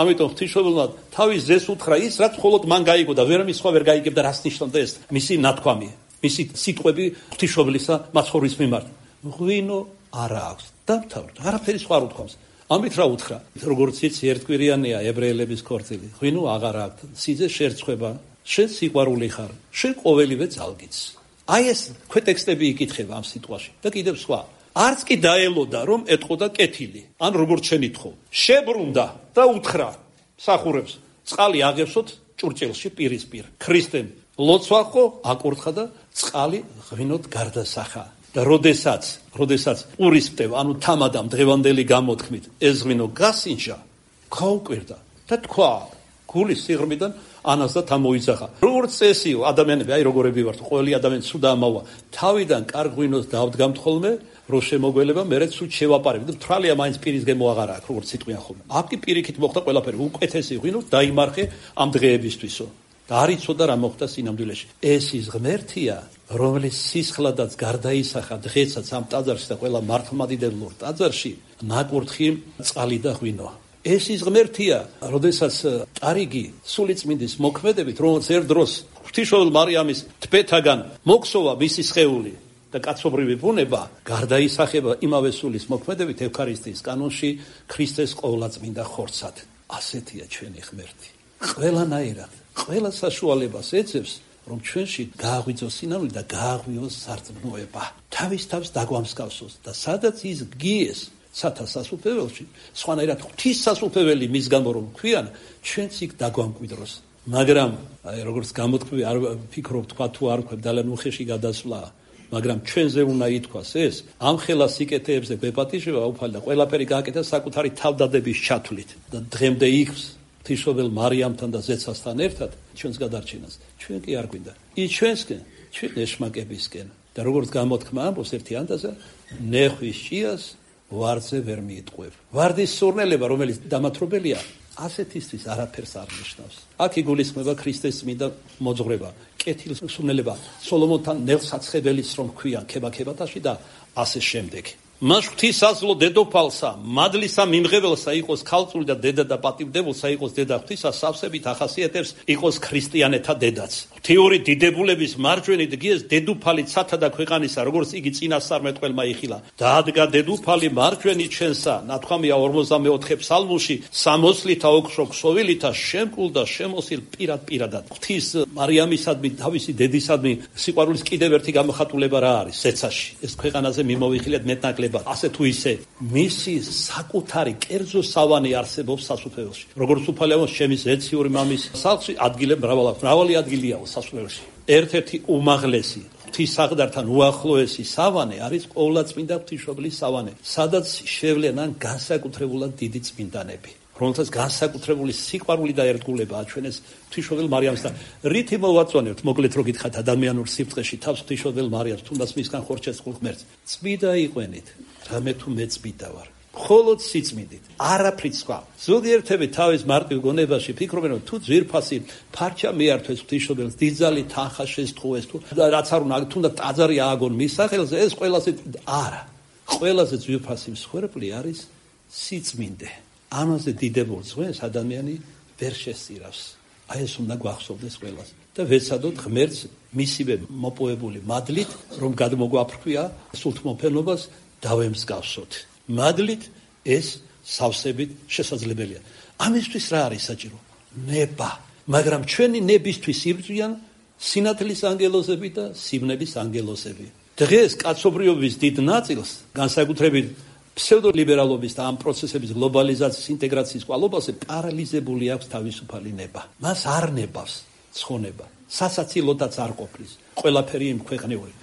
ამიტომ ღვთისმშობელმა თავის ძეს უთხრა ის, რაც მხოლოდ მან გაიგო და ვერამის სხვა ვერ გაიგებდა, რას ნიშნავდა ეს მისი ნათქვამი, მისი სიტყვები ღვთისმშობლისა მაცხოვრის მიმართ. ღვინო არა აქვს. დამთავრდა, არაფერი სხვა არ უთქვამს. ამით რა უთხრა? როგორც იცი, ერთკვირიანია ებრაელების ქორწილი. ღვინო აღარ აქვს. სიძე შერცხვება, შენ სიყვარული ხარ, შენ ყოველივე ძალგიც. აი ეს ქვეტექსტები იკითხება ამ სიტყვაში და კიდევ სხვა. არც კი დაელოდა რომ ეტყოდა კეთილი, ან როგორც შენ ითხოვ. შებრუნდა და უთხრა მსახურებს, წყალი აღევსოთ ჭურჭელში პირისპირ. ქრისტემ ლოცვა ხო აკურთხა და წყალი ღვინოთ გარდასახა. და როდესაც პურის მტევ, ანუ თამადამ დღევანდელი გამოთქმით, ეს ღვინო გასინჯა, გაუკვირდა და თქვა გულის სიღრმიდან ანას და თამოიძახა. როგორც წესიო ადამიანები, აი როგორები ვართ, ყოველი ადამიანი სუდა ამავა, თავიდან კარგ ღვინოს დავდგამთ ხოლმე, რო შემოგველება, მერე სულ შევაპარებ და თრალია მაინც პირის გემო აღარ აქვს, როგორც სიტყვიან ხოლმე. აკი პირიქით მოხდა ყველაფერი, უკეთესი ღვინო დაიმარხე ამ დღეებისთვისო. და არ იცოდა რა მოხდა სინამდვილეში. ეს ის ღმერთია, რომლის სისხლადაც გარდაისახა დღესაც ამ ტაძარში და ყველა მართლმადიდებლურ ტაძარში ნაკურთხი წყალი და ღვინო. ეს ის ღმერთია, როდესაც ტარიგი სულიწმინდის მოქმედებით, რომელიც ერთ დროს ღვთისმშობელ მარიამის თბეთაგან მოქსოვა მისი სხეული და კაცობრივი ბუნება გარდაისახება იმავე სულის მოქმედებით ევქარისტიის კანონში ქრისტეს ყოვლადწმინდა ხორცად. ასეთია ჩვენი ღმერთი. ყველანაირად, ყველა საშუალებას ეძებს, რომ ჩვენში გააღვიძოს სინამდვილე და გააღვიოს სარწმუნოება. თავის თავს დაგვამსგავსოს და სადაც ის გიეს სათა სასუფეველში, სხვანაირად ღვთის სასუფეველი მის გამო რომ ქვიან, ჩვენც იქ დაგვამკვიდროს. მაგრამ აი როგორც გამოთქვი, არ ფიქრობ თქვა თუ არ ვქებ ძალიან უხეში გადასვლა, მაგრამ ჩვენზე უნდა ითქვას ეს, ამ ხელა სიკეთეებზე გვეპატიჟება უფალი და ყველაფერი გააკეთა საკუთარი თავდადების ჩათვლით და დღემდე იქს ღვთისმშობელ მარიამთან და ზეცასთან ერთად ჩვენს გადარჩენას. ჩვენ კი არ გვინდა. ის ჩვენსკენ, ჩვენ ეშმაკებისკენ. და როგორც გამოთქმა ამბობს ერთი ანდაზა, ნეხვის ჭიას ვარდზე ვერ მიიტყვევ. ვარდის სურნელება, რომელიც დამათრობელია, ასეთისთვის არაფერს არ ნიშნავს. აქ იგულისხმება ქრისტეს წმინდა მოძღვრება, კეთილ სურნელება, სოლომონთან ნელსაცხებელის რომ ქვიან ქებაქებათაში და ასე შემდეგ. მას ღვთისაზლო დედოფალსა, მადლისა მიმღებელსა იყოს ქალწული და დედა და პატივდებულსა იყოს დედა ღვთისა, სავსებით ახასიათებს იყოს ქრისტიანეთა დედაც. ღვთიური დიდებულების მარჯვენით გიეს დედუფალი ცათა და ქვეყანისა, როგორც იგი წინასწარმეტყველმა იხილა. დაადგა დედუფალი მარჯვენით ჩვენსა, ნათქვამია 44 ფსალმუში, სამოსლითა ოქრო ქსოვილითა შემკულ და შემოსილ პირადად. ღვთის მარიამისადმი, თავისი დედისადმი სიყვარულის კიდევ ერთი გამოხატულება რა არის ზეცაში. ეს ქვეყანაზე მიმოვიხილეთ მეტნაკლებად. ასე თუ ისე მისი საკუთარი კერძო სავანი არსებობს სასუფეველში. როგორც უფალი ამბობს, ჩემი ზეციური მამის სახლში ადგილები მრავალი ადგილია სასუფეველში. ერთ-ერთი უმაღლესი ღვთისაღდართან უახლოესი სავანე არის ყოვლადწმინდა ღვთისმშობლის სავანე, სადაც შევლენან განსაკუთრებულად დიდი წმინდანები, რომელთაც განსაკუთრებული სიყვარული და ერთგულება აჩვენეს ღვთისმშობელ მარიამსთან. რითი მოვაწონებთ, მოკლედ რო გითხრათ ადამიანურ სიბრტყეში თავს ღვთისმშობელ მარიამს, თუნდაც მისგან ხორჩესყულ ღმერთს. წმიდა იყვენით, რამე თუ მე წმიდა ვარ. მხოლოდ სიწმიდით, არაფრით სხვა. ზოგიერთები თავის მარტივ გონებაში ფიქრობენ, რომ თუ ძვირფასი ფარჩა მიართვეს ღვთისმშობელს, დიდძალი თანხა შესთხოვეს, თუ რაც არ უნდა, თუნდაც ტაძარი ააგონ მის სახელზე, ეს ყველაზე არა. ყველაზე ძვირფასი მსხვერპლი არის სიწმინდე. ამაზე დიდებულ ზღვენს ადამიანი ვერ შესწირავს. აი ეს უნდა გვახსოვდეს ყველას. და ვეცადოთ ღმერთს მისივე მოპოვებული მადლით, რომ გადმოგვაფრქვია სულთმოფენობას დავემსგავსოთ. მადლით ეს სავსებით შესაძლებელია. ამისთვის რა არის საჭირო? ნება. მაგრამ ჩვენი ნებისთვის იბრძვიან სინათლის ანგელოზები და სიმნების ანგელოზები. დღეს კაცობრიობის დიდ ნაწილს, განსაკუთრებით ფსევდოლიბერალობის და ამ პროცესების გლობალიზაციის ინტეგრაციის კვალობაზე პარალიზებული აქვს თავისუფალი ნება. მას არ ნებავს ცხონება. სასაცილოდაც არ ყოფნის. ყველაფერი იმ ქვეყნიური.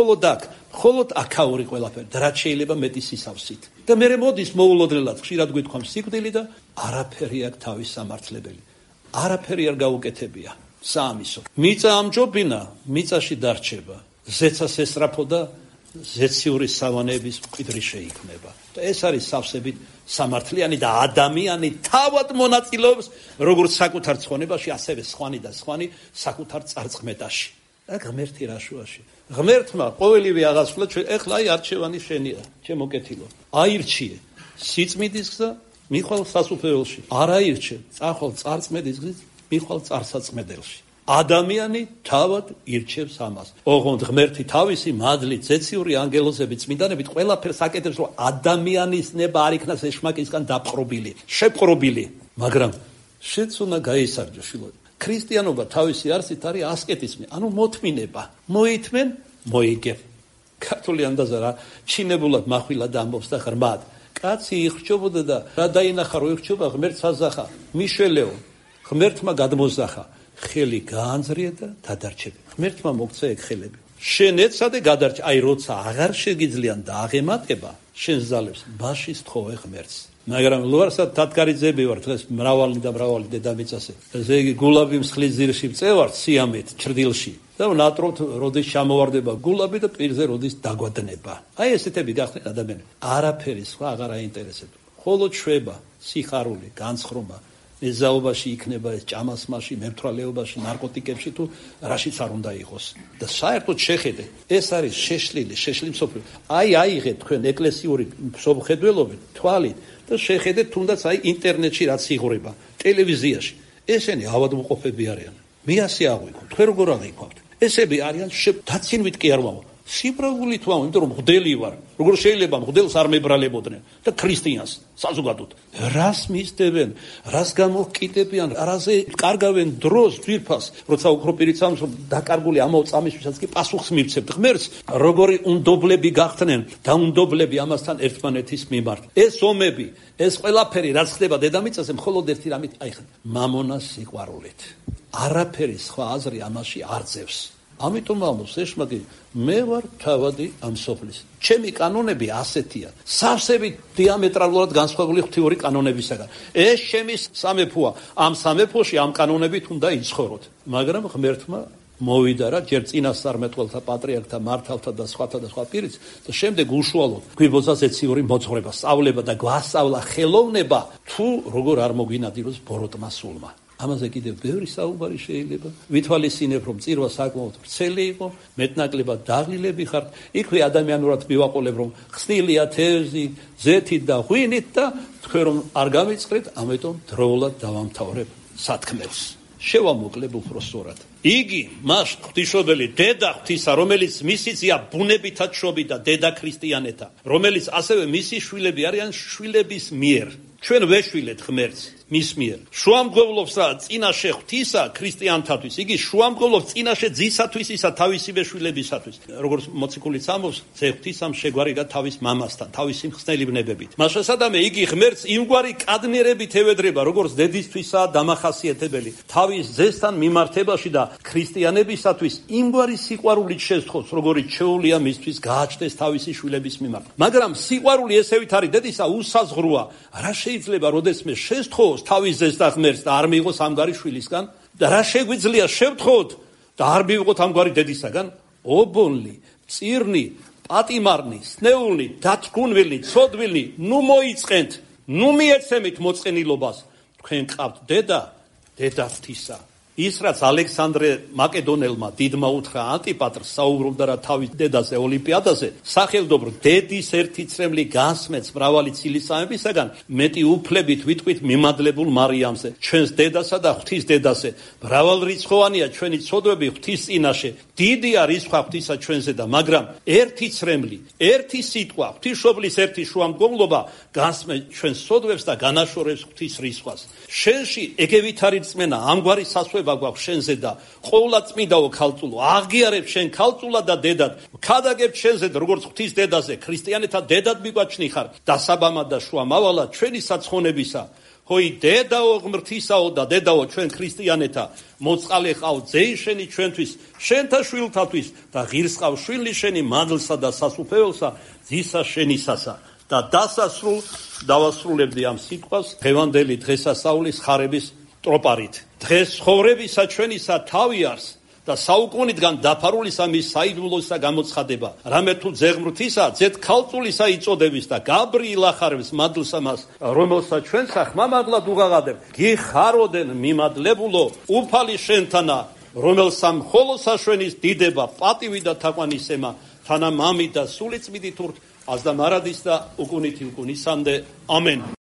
მხოლოდ აქაური ყველაფერი და რაც შეიძლება მეტი სისავსით. და მე მოდის მოულოდნელად ხშირად გვითქვამს სიკვდილი და არაფერი აქვს თავის სამართლებელი. არაფერი არ გაუკეთებია. საამისო. მიწა ამჯობინა, მიწაში დარჩება. ზეცას ესწრაფო და ზეციური სავანების მკვიდრი შეიქმნება. და ეს არის სავსებით სამართლიანი და ადამიანი თავად მონაწილეობს როგორც საკუთარ ცხონებაში, ასევე სხვანი და სხვანი საკუთარ წარწმედაში. და ღმერთი რა შუაში. ღმერთმა ყოველივე აღასრულა, ეხლა აი არჩევანი შენია, ჩემო კეთილო. აირჩიე სიწმინდის გზა მიხვალ სასუფეველში. არა ირჩევ, წახვალ წარწმედის გზით, მიხვალ წარსაწმედელში. ადამიანი თავად ირჩევს ამას. ოღონდ ღმერთი თავისი მადლით, ზეციური ანგელოზებით, წმინდანებით ყველაფერს აკეთებს, რომ ადამიანის ნება არ იქნას ეშმაკისგან დაპყრობილი, შეპყრობილი. მაგრამ შენც უნდა გაისარჯო შვილო. ქრისტიანობა თავისი არსით არის ასკეტიზმი, ანუ მოთმინება. მოითმენ, მოიგებ. ქართული ანდაზა რა ჩინებულად מחვილად ამბობს და ღრმად. კაცი იხრჯობოდა და რა დაინახა რომ იხრჯობა ღმერთს აზახა, მიშველეო, ღმერთმა გადმოზახა. ხელი გაანძრია და დადარჩები. ღმერთმა მოგცა ეგ ხელები. შენ ეცადე გადარჩე, აი როცა აღარ შეგიძლიან და აღემატება შენს ძალებს, ბაშის თხოვე ღმერთს. მაგრამ ლუარსად თათგარიძეები ვარ დღეს მრავალი და მრავალი დედამიწაზე. ესე იგი გულაბი მსხლის ძირში წევართ სიამეთ ჭრდილში. და ნატრობთ როდის ჩამოვარდება გულაბი და პირზე როდის დაგვადნება. აი ესეთები გახდნენ ადამიანები. არაფერი სხვა აღარ აინტერესებს. ხოლო შვება, სიხარული, განცხრომა ეზაობაში იქნება ეს ჭამასმაში, მემთვრალეობაში, ნარკოტიკებში თუ რაშიც არ უნდა იყოს. და საერთოდ შეხედე, ეს არის შეშლილი მსოფლიო. აი აიღეთ თქვენ ეკლესიური მსოფლმხედველობით, თვალით და შეხედეთ თუნდაც აი ინტერნეტში რაც იღვრება, ტელევიზიაში. ესენი ავადმყოფები არიან. მე ასე აღვიქვამთ, თქვენ როგორ აღვიქვამთ? ესები არიან დაცინვით კი არ ვამბობ. სიბრაგულით ვამბობ, იმიტომ რომ მღვდელი ვარ. როგორ შეიძლება მღვდელს არ მებრალებოდნენ და ქრისტიანს საზოგადოდ. რას მისდევენ, რას გამოკიდებიან, რაზე კარგავენ დროს, ძვირფას, როცა უფრო პირით სამს დაკარგული ამავე წამისვისაც კი პასუხს მივცემთ ღმერთს, როგორი უნდობლები გახდნენ და უნდობლები ამასთან ერთმანეთის მიმართ. ეს ომები, ეს ყველაფერი რაც ხდება დედამიწაზე, მხოლოდ ერთი რამით აიხსნა, მამონას სიყვარულით. არაფერი სხვა აზრი ამაში არ ძევს. ამიტომ ამბობს ეშმაკი, მე ვარ თავადი ამ სოფლის. ჩემი კანონები ასეთია. სავსები დიამეტრალურად განსხვავებული ღვთიური კანონებისაგან. ეს ჩემი სამეფოა. ამ სამეფოში ამ კანონებით უნდა იცხოვროთ. მაგრამ ღმერთმა მოვიდა რა ჯერ წინასწარმეტყველთა პატრიარქთა მართავთა და სხვა პირიც და შემდეგ უშუალოდ გვიბოძას ეციური მოძღვრება, სწავლება და გვასწავლა ხელოვნება თუ როგორ არ მოგვინადიროს ბოროტმა სულმა. ამაზე კიდევ ბევრი საუბარი შეიძლება. ვითვალისწინებ რომ წირვა საკმაოდ ვრცელი იყო, მეტნაკლებად დაღლილები ხართ. იქვე ადამიანურად მივაყოლებ რომ ხსნილია თევზი, ზეთით და ღვინით და თქვენ რომ არ გამიწყრეთ, ამიტომ დროულად დავამთავრებ სათქმელს. შევამოკლებ უფრო სწორად. იგი მას ღვთისმშობელი დედა ღვთისა, რომელიც მისიცია ბუნებითად შობიდა დედა ქრისტიანეთა, რომელიც ასევე მისი შვილები არიან შვილების მიერ. ჩვენ ვეშვილეთ ღმერთს მის მიერ. შუამდგომლობს რა წინაშე ღვთისა ქრისტიანთათვის, იგი შუამდგომლობს წინაშე ძისათვის ისა თავისივე შვილებისათვის. როგორც მოციქულიც ამბობს, ძე ღვთისამ შეგვარიგა თავის მამასთან, თავისი მხსნელი ბნებებით. მას შესაბამისად იგი ღმერთს იმგვარი კადნიერებით ევედრება, როგორც დედისთვისაა დამახასიათებელი. თავის ძესთან მიმართებაში და ქრისტიანებისათვის იმგვარი სიყვარულით შესთხოვს, როგორიც შეუძლია მისთვის გააჩნდეს თავისი შვილების მიმართ. მაგრამ სიყვარული ესევით არის დედისა უსაზღვროა. რა შეიძლება როდესმე შესთხოვოს თავის ძეს და ღმერთს და არ მიიღოს ამგვარი შვილისგან და რა შეგვიძლია შევთხოვოთ და არ მივიღოთ ამგვარი დედისაგან? ობოლნი, წირნი, პატიმარნი, სნეულნი, დათრგუნვილი, ცოდვილი, ნუ მოიწყენთ, ნუ მიეცემით მოწყენილობას. თქვენ ყავთ დედა ღვთისა. ის რაც ალექსანდრე მაკედონელმა დიდმა უთხრა ანტიპატრს საუბრობდა რა თავის დედაზე ოლიმპიადაზე, სახელდობრ დედის ერთი წრემლი განსმეც მრავალი ცილისამებისაგან მეტი უფლებით ვიტყვით მიმადლებულ მარიამზე, ჩვენს დედასა და ღვთის დედაზე. მრავალრიცხოვანია ჩვენი ცოდვები ღვთის წინაშე, დიდია რისხვა ღვთისა ჩვენზე და მაგრამ ერთი წრემლი, ერთი სიტყვა, ღვთისმშობლის ერთი შუამდგომლობა განსმეც ჩვენს ცოდვებს და განაშორებს ღვთის რისხვას. შენში ეგევითარი რწმენა ამგვარი სასვე გვაქვს შენზე და ყოვლად წმინდაო ქალწულო, აღგიარებ შენ ქალწულად და დედად, ქადაგებ შენზე და როგორც ღვთის დედაზე, ქრისტიანეთა დედად მიგვაჩნი ხარ, დასაბამად და შუამავალად ჩვენი საცხონებისა. ჰოი დედაო ღმრთისაო და დედაო ჩვენ ქრისტიანეთა, მოწყალე ყავ ძეი შენი ჩვენთვის, შენთა შვილთათვის და ღირს ყავ შვილი შენი მადლსა და სასუფეველსა, ძისა შენისასა. და დასასრულ დავასრულებდი ამ სიტყვას დღევანდელი დღესასწაულის ხარების ტროპარით. დღეს ცხოვრებისა ჩვენისა თავი არს და საუკუნიდან დაფარულისა მის საიდუმლოსა გამოცხადება. რამე თუ ძეღმრთისა, ძეთ ქალწულისა იწოდების და გაბრიელ ახარებს მადლსა მას, რომელსაც ჩვენსა ხმამაღლად უღაღადებ. გიხაროდენ მიმადლებულო, უფალი შენთანა, რომელსა მხოლოდ საშვენის დიდება, პატივი და თაყვანისემა, თანა მამი და სული წმიდით ურთ, აზდა მარადის და უკუნითი უკუნისამდე. ამენ.